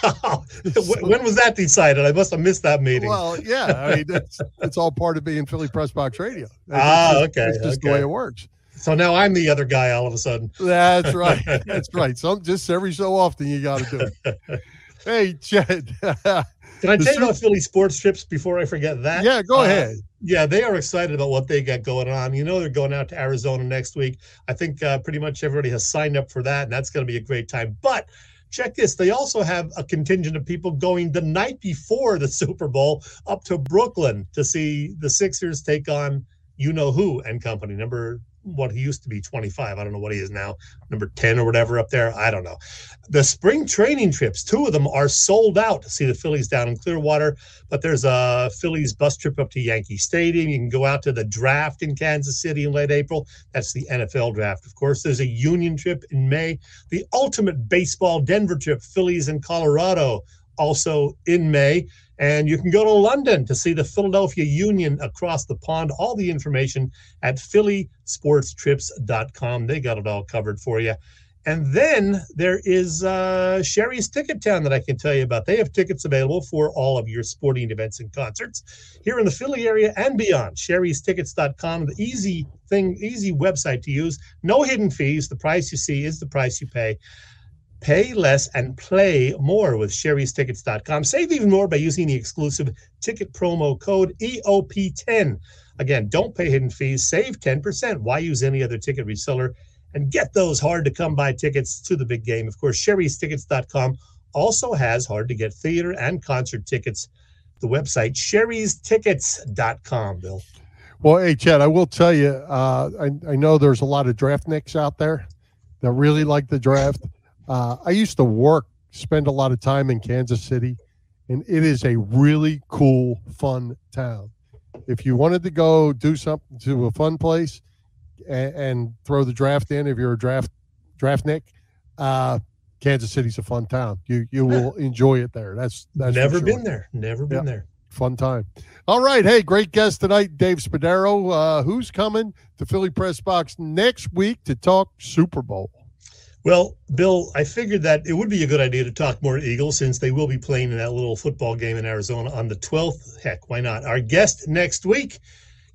When was that decided? I must have missed that meeting. Well, yeah, I mean, it's, it's all part of being Philly Press Box Radio. That's ah, just, okay. It's just okay. the way it works. So now I'm the other guy all of a sudden. That's right. That's right. Some just every so often you got to do it. Hey, Chet. Can I tell you about Philly Sports Trips before I forget that? Yeah, go Uh, ahead. Yeah, they are excited about what they got going on. You know, they're going out to Arizona next week. I think uh, pretty much everybody has signed up for that, and that's going to be a great time. But check this. They also have a contingent of people going the night before the Super Bowl up to Brooklyn to see the Sixers take on you-know-who and company. Number what he used to be twenty-five. I don't know what he is now. Number ten or whatever up there. I don't know. The spring training trips, two of them are sold out to see the Phillies down in Clearwater, but there's a Phillies bus trip up to Yankee Stadium. You can go out to the draft in Kansas City in late April. That's the N F L draft, of course. There's a Union trip in May. The ultimate baseball Denver trip, Phillies in Colorado, also in May. And you can go to London to see the Philadelphia Union across the pond. All the information at philly sports trips dot com. They got it all covered for you. And then there is uh, Sherry's Ticket Town that I can tell you about. They have tickets available for all of your sporting events and concerts here in the Philly area and beyond. sherrys tickets dot com, the easy thing, easy website to use. No hidden fees. The price you see is the price you pay. Pay less and play more with sherrys tickets dot com. Save even more by using the exclusive ticket promo code E O P ten. Again, don't pay hidden fees. Save ten percent. Why use any other ticket reseller? And get those hard-to-come-by tickets to the big game. Of course, sherrys tickets dot com also has hard-to-get theater and concert tickets. The website, sherrys tickets dot com, Bill. Well, hey, Chad, I will tell you, uh, I, I know there's a lot of draftniks out there that really like the draft. Uh, I used to work, spend a lot of time in Kansas City, and it is a really cool, fun town. If you wanted to go do something to a fun place and, and throw the draft in, if you're a draft draftnik, uh, Kansas City's a fun town. You you will enjoy it there. That's that's for Never sure. been there. Never been Yeah. there. Fun time. All right. Hey, great guest tonight, Dave Spadaro, uh, who's coming to Philly Press Box next week to talk Super Bowl. Well, Bill, I figured that it would be a good idea to talk more Eagles since they will be playing in that little football game in Arizona on the twelfth. Heck, why not? Our guest next week,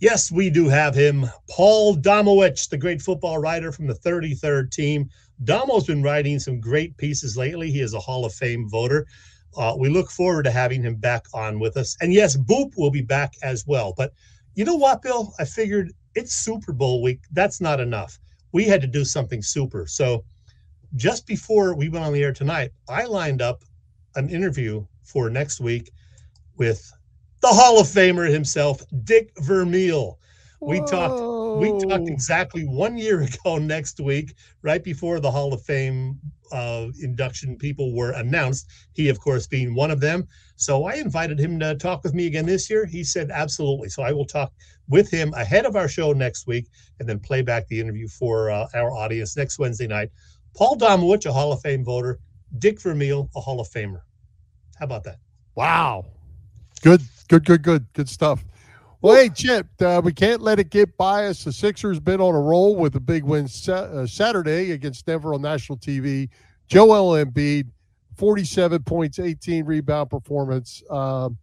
Yes, we do have him. Paul Domowitch, the great football writer from the thirty-third team. Domo's been writing some great pieces lately. He is a Hall of Fame voter. Uh, we look forward to having him back on with us. And yes, Boop will be back as well. But you know what, Bill? I figured it's Super Bowl week. That's not enough. We had to do something super. So just before we went on the air tonight, I lined up an interview for next week with the Hall of Famer himself, Dick Vermeil. We Whoa. talked we talked exactly one year ago next week, right before the Hall of Fame uh, induction people were announced. He, of course, being one of them. So I invited him to talk with me again this year. He said absolutely. So I will talk with him ahead of our show next week and then play back the interview for uh, our audience next Wednesday night. Paul Domowitch, a Hall of Fame voter. Dick Vermeil, a Hall of Famer. How about that? Wow. Good, good, good, good, good stuff. Well, hey, Chip, uh, we can't let it get by us. The Sixers been on a roll with a big win sa- uh, Saturday against Denver on national T V. Joel Embiid, forty-seven points, eighteen rebound performance. Um,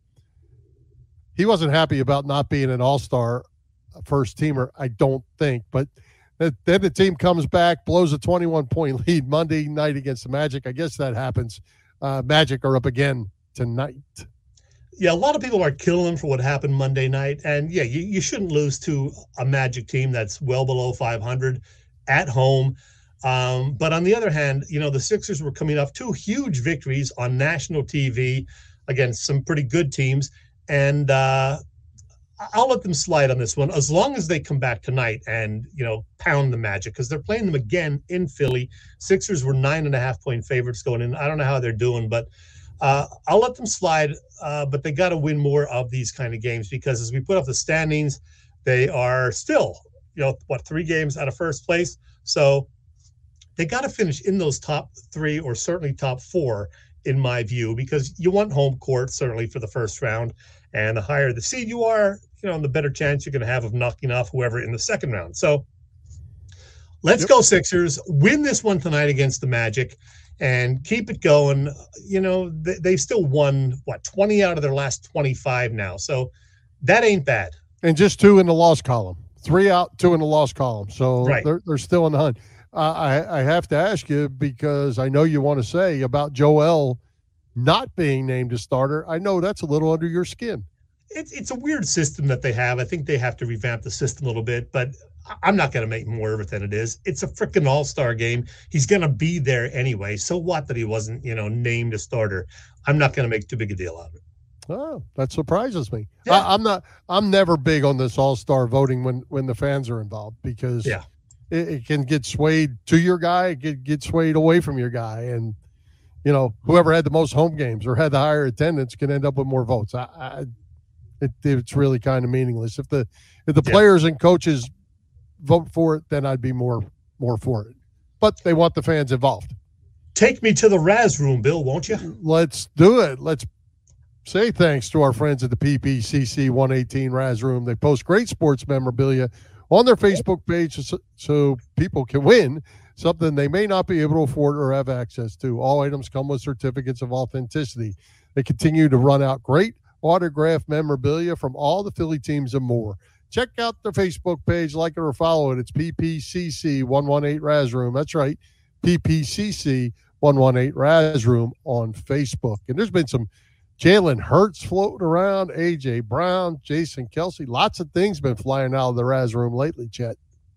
he wasn't happy about not being an all-star first teamer, I don't think. But then the team comes back, blows a twenty-one point lead Monday night against the Magic. I guess that happens. Uh, Magic are up again tonight. Yeah, a lot of people are killing him for what happened Monday night. And, yeah, you, you shouldn't lose to a Magic team that's well below five hundred at home. Um, but on the other hand, you know, the Sixers were coming off two huge victories on national T V against some pretty good teams. And uh, I'll let them slide on this one as long as they come back tonight and, you know, pound the Magic because they're playing them again in Philly. Sixers were nine and a half point favorites going in. I don't know how they're doing, but Uh, I'll let them slide, uh, but they got to win more of these kind of games because as we put up the standings, they are still, you know, what, three games out of first place. So they got to finish in those top three or certainly top four, in my view, because you want home court certainly for the first round. And the higher the seed you are, you know, the better chance you're going to have of knocking off whoever in the second round. So let's yep. go Sixers, win this one tonight against the Magic. And keep it going. You know, they, they've still won, what, twenty out of their last twenty-five now. So that ain't bad. And just two in the loss column. Three out, two in the loss column. So right. they're, they're still in the hunt. Uh, I, I have to ask you because I know you want to say about Joel not being named a starter. I know that's a little under your skin. It's, it's a weird system that they have. I think they have to revamp the system a little bit. But I'm not going to make more of it than it is. It's a freaking all-star game. He's going to be there anyway. So what that he wasn't, you know, named a starter? I'm not going to make too big a deal out of it. Oh, that surprises me. Yeah. I, I'm not. I'm never big on this all-star voting when when the fans are involved because yeah. it, it can get swayed to your guy, it can get swayed away from your guy, and you know whoever had the most home games or had the higher attendance can end up with more votes. I, I it, it's really kind of meaningless if the if the yeah. players and coaches vote for it, then I'd be more more for it. But they want the fans involved. Take me to the Raz room, Bill, won't you? Let's do it. Let's say thanks to our friends at the P P C C one eighteen Raz room. They post great sports memorabilia on their Facebook page so, so people can win something they may not be able to afford or have access to. All items come with certificates of authenticity. They continue to run out great autographed memorabilia from all the Philly teams and more. Check out their Facebook page, like it or follow it. It's P P C C one eighteen Raz Room. That's right, P P C C one eighteen Raz Room on Facebook. And there's been some Jalen Hurts floating around, A J Brown, Jason Kelce. Lots of things been flying out of the Raz Room lately, Chet.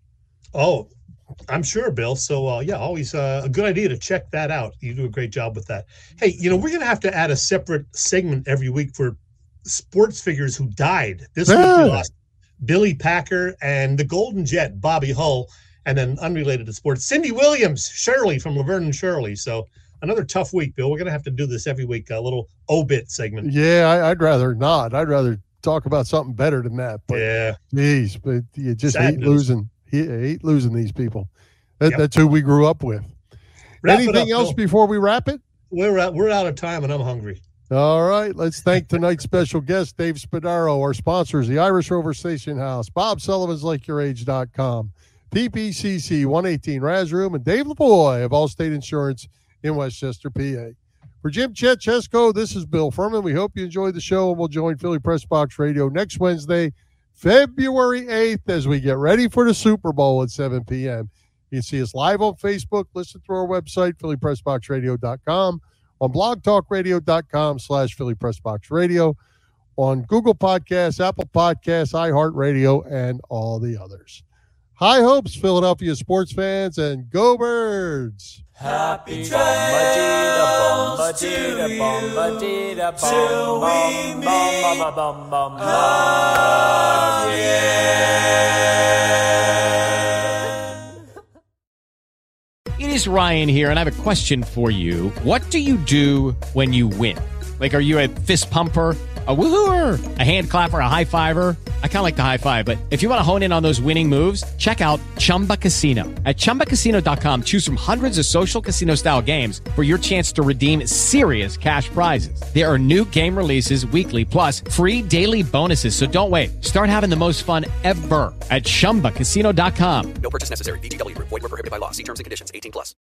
Oh, I'm sure, Bill. So, uh, yeah, always uh, a good idea to check that out. You do a great job with that. Hey, you know, we're going to have to add a separate segment every week for sports figures who died. This yeah. week we lost Billy Packer and the Golden Jet, Bobby Hull, and then unrelated to sports, Cindy Williams, Shirley from Laverne and Shirley. So another tough week, Bill. We're going to have to do this every week, a little obit segment. Yeah, I, I'd rather not. I'd rather talk about something better than that. But yeah. Geez, but you just Sad hate news. losing. He hate losing these people. That, Yep. That's who we grew up with. Wrap it Anything up, else Bill. before we wrap it? We're out, we're out of time, and I'm hungry. All right, let's thank tonight's special guest, Dave Spadaro, our sponsors, the Irish Rover Station House, Bob Sullivan's Like Your Age dot com, P P C C one eighteen Raz Room, and Dave LaPoy of Allstate Insurance in Westchester, P A. For Jim Chet Chesko, this is Bill Furman. We hope you enjoyed the show, and we'll join Philly Press Box Radio next Wednesday, February eighth, as we get ready for the Super Bowl at seven p.m. You can see us live on Facebook, listen through our website, philly press box radio dot com, on blog talk radio dot com slash philly press box radio, on Google Podcasts, Apple Podcasts, iHeartRadio, and all the others. High hopes, Philadelphia sports fans, and go Birds! Happy trails to you till we meet again. It is Ryan here, and I have a question for you. What do you do when you win? Like, are you a fist pumper, a woohooer, a hand clapper, a high fiver? I kind of like the high five, but if you want to hone in on those winning moves, check out Chumba Casino. At chumba casino dot com, choose from hundreds of social casino style games for your chance to redeem serious cash prizes. There are new game releases weekly, plus free daily bonuses. So don't wait. Start having the most fun ever at chumba casino dot com. No purchase necessary. V G W Group. Void where prohibited by law. See terms and conditions. eighteen plus.